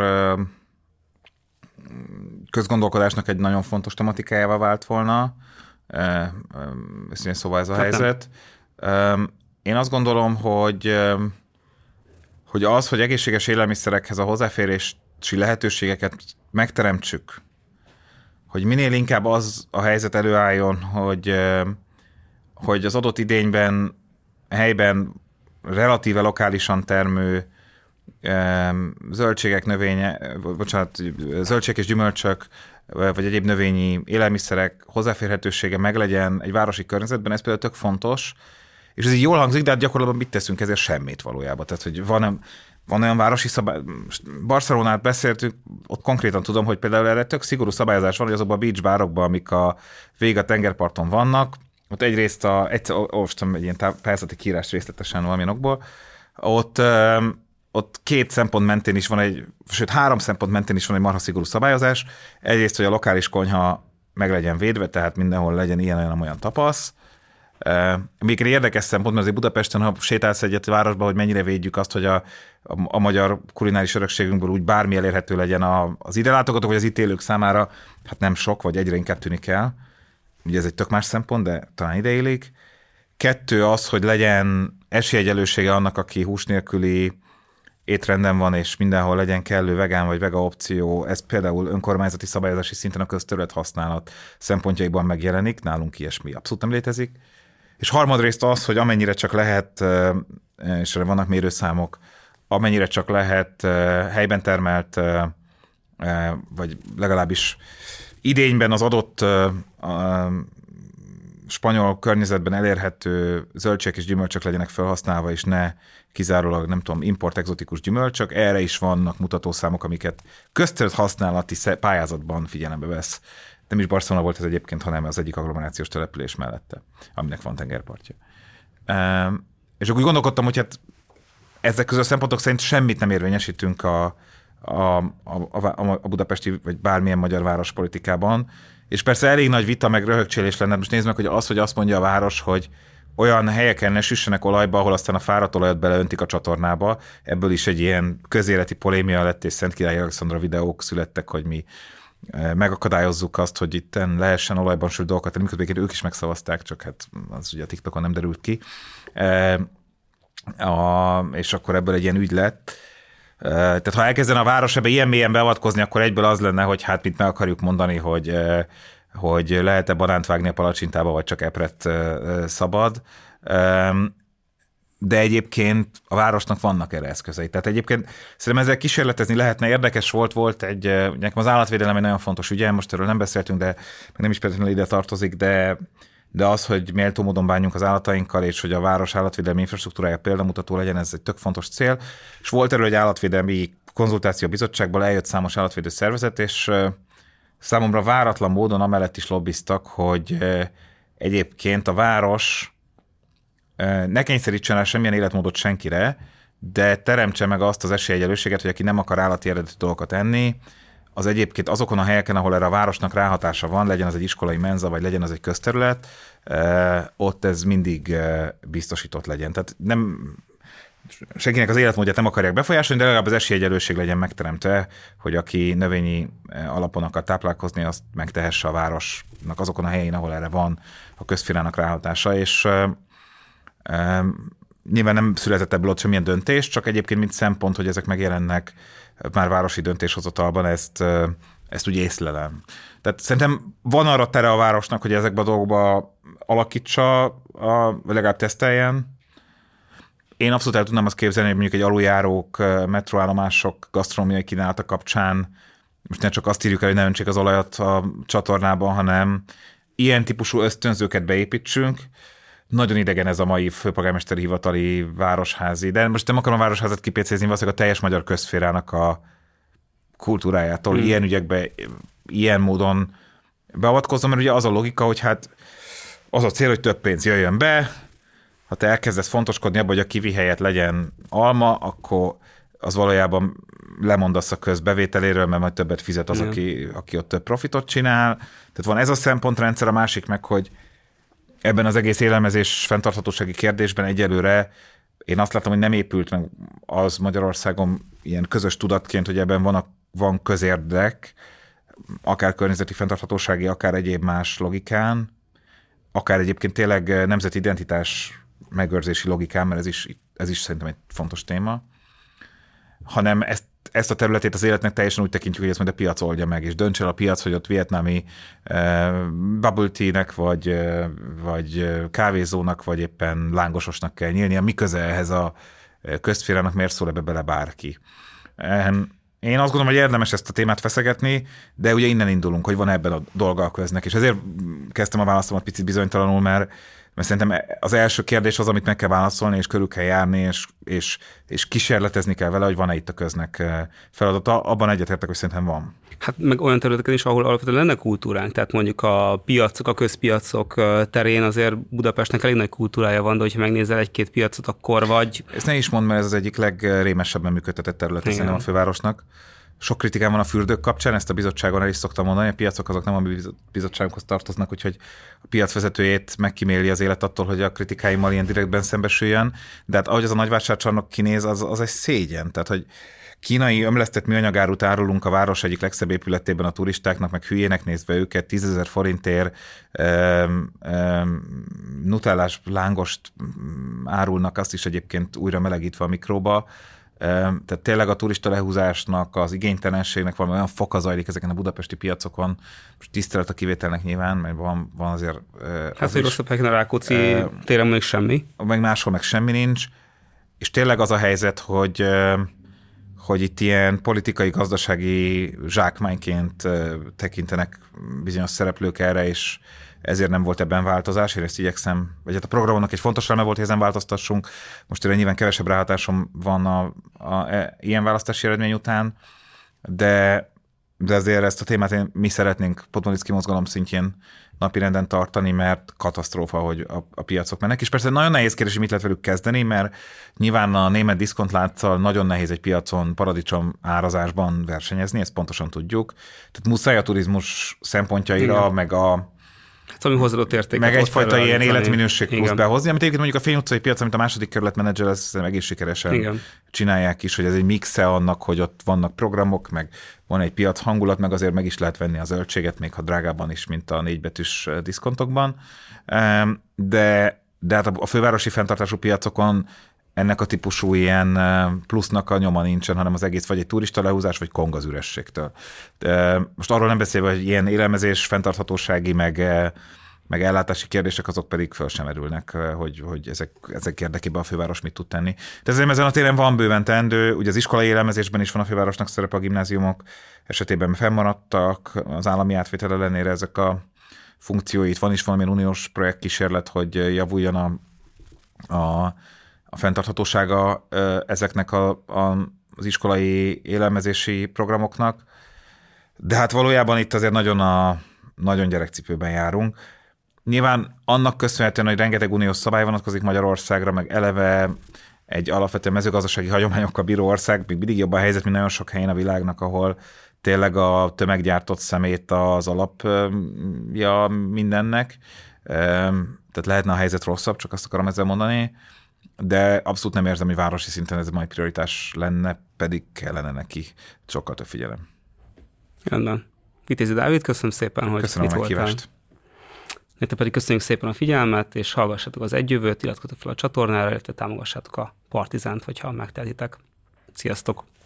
S2: közgondolkodásnak egy nagyon fontos tematikájává vált volna. Szóval ez a helyzet. Én azt gondolom, hogy az, hogy egészséges élelmiszerekhez a hozzáférési lehetőségeket megteremtsük, hogy minél inkább az a helyzet előálljon, hogy az adott idényben, helyben relatíve lokálisan termő zöldségek és gyümölcsök, vagy egyéb növényi élelmiszerek hozzáférhetősége meglegyen egy városi környezetben, ez például tök fontos, és ez így jól hangzik, de hát gyakorlatban mit teszünk ezért semmit valójában. Tehát, hogy van olyan városi szabály, Barcelonát beszéltünk, ott konkrétan tudom, hogy például erre tök szigorú szabályozás van, hogy azokban a beach bárokban, amik a tengerparton vannak, ott egyrészt olvastam egy ilyen pályázati kiírást részletesen valamilyen okból, ott két szempont mentén is van sőt 3 szempont mentén is van egy marha szigorú szabályozás. Egyrészt, hogy a lokális konyha meg legyen védve, tehát mindenhol legyen ilyen-olyan tapasz. Még egy érdekes szempont, mert azért Budapesten, ha sétálsz egyet városba, hogy mennyire védjük azt, hogy a magyar kulináris örökségünkből úgy bármi elérhető legyen az ide látogatók, vagy az itt élők számára, hát nem sok, vagy egyre inkább tűnik el. Ugye ez egy tök más szempont, de talán ide illik. 2 az, hogy legyen esélyegyelősége annak, aki hús nélküli étrenden van, és mindenhol legyen kellő vegán vagy vega opció. Ez például önkormányzati szabályozási szinten a közterület használat szempontjaiban megjelenik, nálunk ilyesmi abszolút nem létezik. És harmadrészt az, hogy amennyire csak lehet, és erre vannak mérőszámok, amennyire csak lehet helyben termelt, vagy legalábbis idényben az adott spanyol környezetben elérhető zöldségek és gyümölcsök legyenek felhasználva, és ne kizárólag, nem tudom, import egzotikus gyümölcsök. Erre is vannak mutatószámok, amiket közterület használati pályázatban figyelembe vesz. Nem is Barcelona volt ez egyébként, hanem az egyik agglomerációs település mellette, aminek van tengerpartja. És akkor úgy gondolkodtam, hogy hát ezek közül a szempontok szerint semmit nem érvényesítünk a budapesti vagy bármilyen magyar várospolitikában, és persze elég nagy vita meg röhögcsélés lenne. Most nézd meg, hogy azt mondja a város, hogy olyan helyeken ne süssenek olajba, ahol aztán a fáradt olajat beleöntik a csatornába. Ebből is egy ilyen közéleti polémia lett, és Szent Király Alexandra videók születtek, hogy mi megakadályozzuk azt, hogy itt lehessen olajban sült dolgokat, miközben ők is megszavazták, csak hát az ugye a TikTokon nem derült ki. És akkor ebből egy ilyen ügy lett. Tehát ha elkezden a város ebbe ilyen mélyen beavatkozni, akkor egyből az lenne, hogy hát mit meg akarjuk mondani, hogy lehet-e banánt vágni a palacsintába, vagy csak epret szabad. De egyébként a városnak vannak erre eszközei. Tehát egyébként szerintem ezzel kísérletezni lehetne. Érdekes volt nekem az állatvédelem egy nagyon fontos ügye, most erről nem beszéltünk, de nem is például ide tartozik, de az, hogy méltó módon bánjunk az állatainkkal, és hogy a város állatvédelmi infrastruktúrája példamutató legyen, ez egy tök fontos cél. És volt erről egy állatvédelmi konzultáció bizottságból, eljött számos állatvédő szervezet, és számomra váratlan módon amellett is lobbiztak, hogy egyébként a város ne kényszerítsen el semmilyen életmódot senkire, de teremtse meg azt az esélyegyelőséget, hogy aki nem akar állati eredetű dolgokat enni, az egyébként azokon a helyeken, ahol erre a városnak ráhatása van, legyen az egy iskolai menza, vagy legyen az egy közterület, ott ez mindig biztosított legyen. Tehát nem, senkinek az életmódját nem akarják befolyásolni, de legalább az esélyegyelőség legyen megteremtve, hogy aki növényi alapon akar táplálkozni, azt megtehesse a városnak azokon a helyein, ahol erre van a közférának ráhatása, és nyilván nem született ebből ott semmilyen döntés, csak egyébként mint szempont, hogy ezek megjelennek már városi döntéshozatalban, ezt Ezt úgy észlelem. Tehát szerintem van arra tere a városnak, hogy ezekben a dolgokba alakítsa, legalább teszteljen. Én abszolút el tudnám azt képzelni, hogy mondjuk egy aluljárók, metróállomások, gasztronómiai kínálata kapcsán most ne csak azt írjuk el, hogy ne öntsék az olajat a csatornában, hanem ilyen típusú ösztönzőket beépítsünk. Nagyon idegen ez a mai főpolgármesteri hivatali városházi, de most nem akarom a városházat kipécézni, valószínűleg a teljes magyar közszférának a kultúrájától ilyen ügyekbe, ilyen módon beavatkozom, mert ugye az a logika, hogy hát az a cél, hogy több pénz jöjjön be, ha te elkezdesz fontoskodni abban, hogy a kivi helyett legyen alma, akkor az valójában lemondasz a közbevételéről, mert majd többet fizet az, aki ott több profitot csinál. Tehát van ez a szempontrendszer, a másik meg, hogy ebben az egész élelmezés fenntarthatósági kérdésben egyelőre én azt látom, hogy nem épült meg az Magyarországon ilyen közös tudatként, hogy ebben van közérdek, akár környezeti fenntarthatósági, akár egyéb más logikán, akár egyébként tényleg nemzeti identitás megőrzési logikán, mert ez is szerintem egy fontos téma, hanem ezt a területét az életnek teljesen úgy tekintjük, hogy ezt majd a piac oldja meg, és dönts el a piac, hogy ott vietnámi bubble tea-nek, vagy kávézónak, vagy éppen lángososnak kell nyílnia. Mi köze ehhez a közszférának, miért szól ebbe bele bárki? Én azt gondolom, hogy érdemes ezt a témát feszegetni, de ugye innen indulunk, hogy van ebben a dolga a köznek, és ezért kezdtem a válaszomat picit bizonytalanul, mert szerintem az első kérdés az, amit meg kell válaszolni, és körül kell járni, és kísérletezni kell vele, hogy van-e itt a köznek feladata. Abban egyetértek, hogy szerintem van.
S1: Hát meg olyan területeken is, ahol alapvetően lenne kultúránk, tehát mondjuk a piacok, a közpiacok terén azért Budapestnek elég nagy kultúrája van, de hogyha megnézel egy-két piacot, akkor vagy...
S2: Ezt ne is mondd, mert ez az egyik legrémesebben működtetett területe szerintem a fővárosnak. Sok kritikám van a fürdők kapcsán, ezt a bizottságon el is szoktam mondani, a piacok azok nem a bizottságunkhoz tartoznak, úgyhogy a piacvezetőjét megkíméli az élet attól, hogy a kritikáimmal ilyen direktben szembesüljön, de hát ahogy az a nagyvásárcsarnok kinéz, az egy szégyen. Tehát, hogy kínai ömlesztett műanyagárut árulunk a város egyik legszebb épületében a turistáknak, meg hülyének nézve őket, 10 000 forintért nutellás lángost árulnak, azt is egyébként újra melegítve a mikróba. Tehát tényleg a turista lehúzásnak, az igénytelenségnek valami olyan foka zajlik ezeken a budapesti piacokon. Most tisztelet a kivételnek nyilván, mert van azért...
S1: Hát, hogy rosszabb helyeken a Rákóczi téren még semmi.
S2: Meg máshol meg semmi nincs. És tényleg az a helyzet, hogy itt ilyen politikai-gazdasági zsákmányként tekintenek bizonyos szereplők erre, és ezért nem volt ebben változás, én ezt igyekszem, vagy hát a programnak egy fontos eleme volt, hogy ezen változtassunk. Most nyilván kevesebb ráhatásom van ilyen választási eredmény után, de azért ezt a témát mi szeretnénk Podmanicki mozgalom szintjén napirenden tartani, mert katasztrófa, hogy a piacok mennek. És persze nagyon nehéz kérdés, hogy mit lehet velük kezdeni, mert nyilván a német diszkontlánccal nagyon nehéz egy piacon paradicsom árazásban versenyezni, ezt pontosan tudjuk. Tehát muszáj a turizmus szempontjaira, meg
S1: ami hozzáadott értéket.
S2: Meg egyfajta ilyen életminőség plusz behozni, amit egyébként mondjuk a Fény utcai piac, amit a második kerület menedzser, ez egész sikeresen csinálják is, hogy ez egy mixe annak, hogy ott vannak programok, meg van egy piac hangulat, meg azért meg is lehet venni a zöldséget, még ha drágában is, mint a 4 betűs diszkontokban. De hát a fővárosi fenntartású piacokon ennek a típusú ilyen plusznak a nyoma nincsen, hanem az egész vagy egy turista lehúzás, vagy kong az ürességtől. Most arról nem beszélve, hogy ilyen élelmezés, fenntarthatósági, meg ellátási kérdések, azok pedig föl sem merülnek, hogy ezek érdekében a főváros mit tud tenni. De ezért ezen a téren van bőven teendő, ugye az iskolai élelmezésben is van a fővárosnak szerepe, a gimnáziumok esetében fennmaradtak, az állami átvétel ellenére ezek a funkcióit. Van is valamilyen uniós projektkísérlet, hogy javuljon a fenntarthatósága ezeknek az iskolai élelmezési programoknak, de hát valójában itt azért nagyon gyerekcipőben járunk. Nyilván annak köszönhetően, hogy rengeteg uniós szabály vonatkozik Magyarországra, meg eleve egy alapvetően mezőgazdasági hagyományokkal bíró ország, még mindig jobb a helyzet, mint nagyon sok helyen a világnak, ahol tényleg a tömeggyártott szemét az alapja mindennek. Tehát lehetne a helyzet rosszabb, csak azt akarom ezzel mondani, de abszolút nem érzem, hogy városi szinten ez majd prioritás lenne, pedig kellene neki sokkal több figyelem.
S1: Rendben. Vitézi Dávid, köszönöm szépen, hogy
S2: köszönöm
S1: itt voltál.
S2: Meghívást.
S1: Nektek pedig köszönjük szépen a figyelmet, és hallgassátok az Egyjövőt, iratkozzatok fel a csatornára, illetve támogassátok a Partizánt, hogyha megtehetitek. Sziasztok!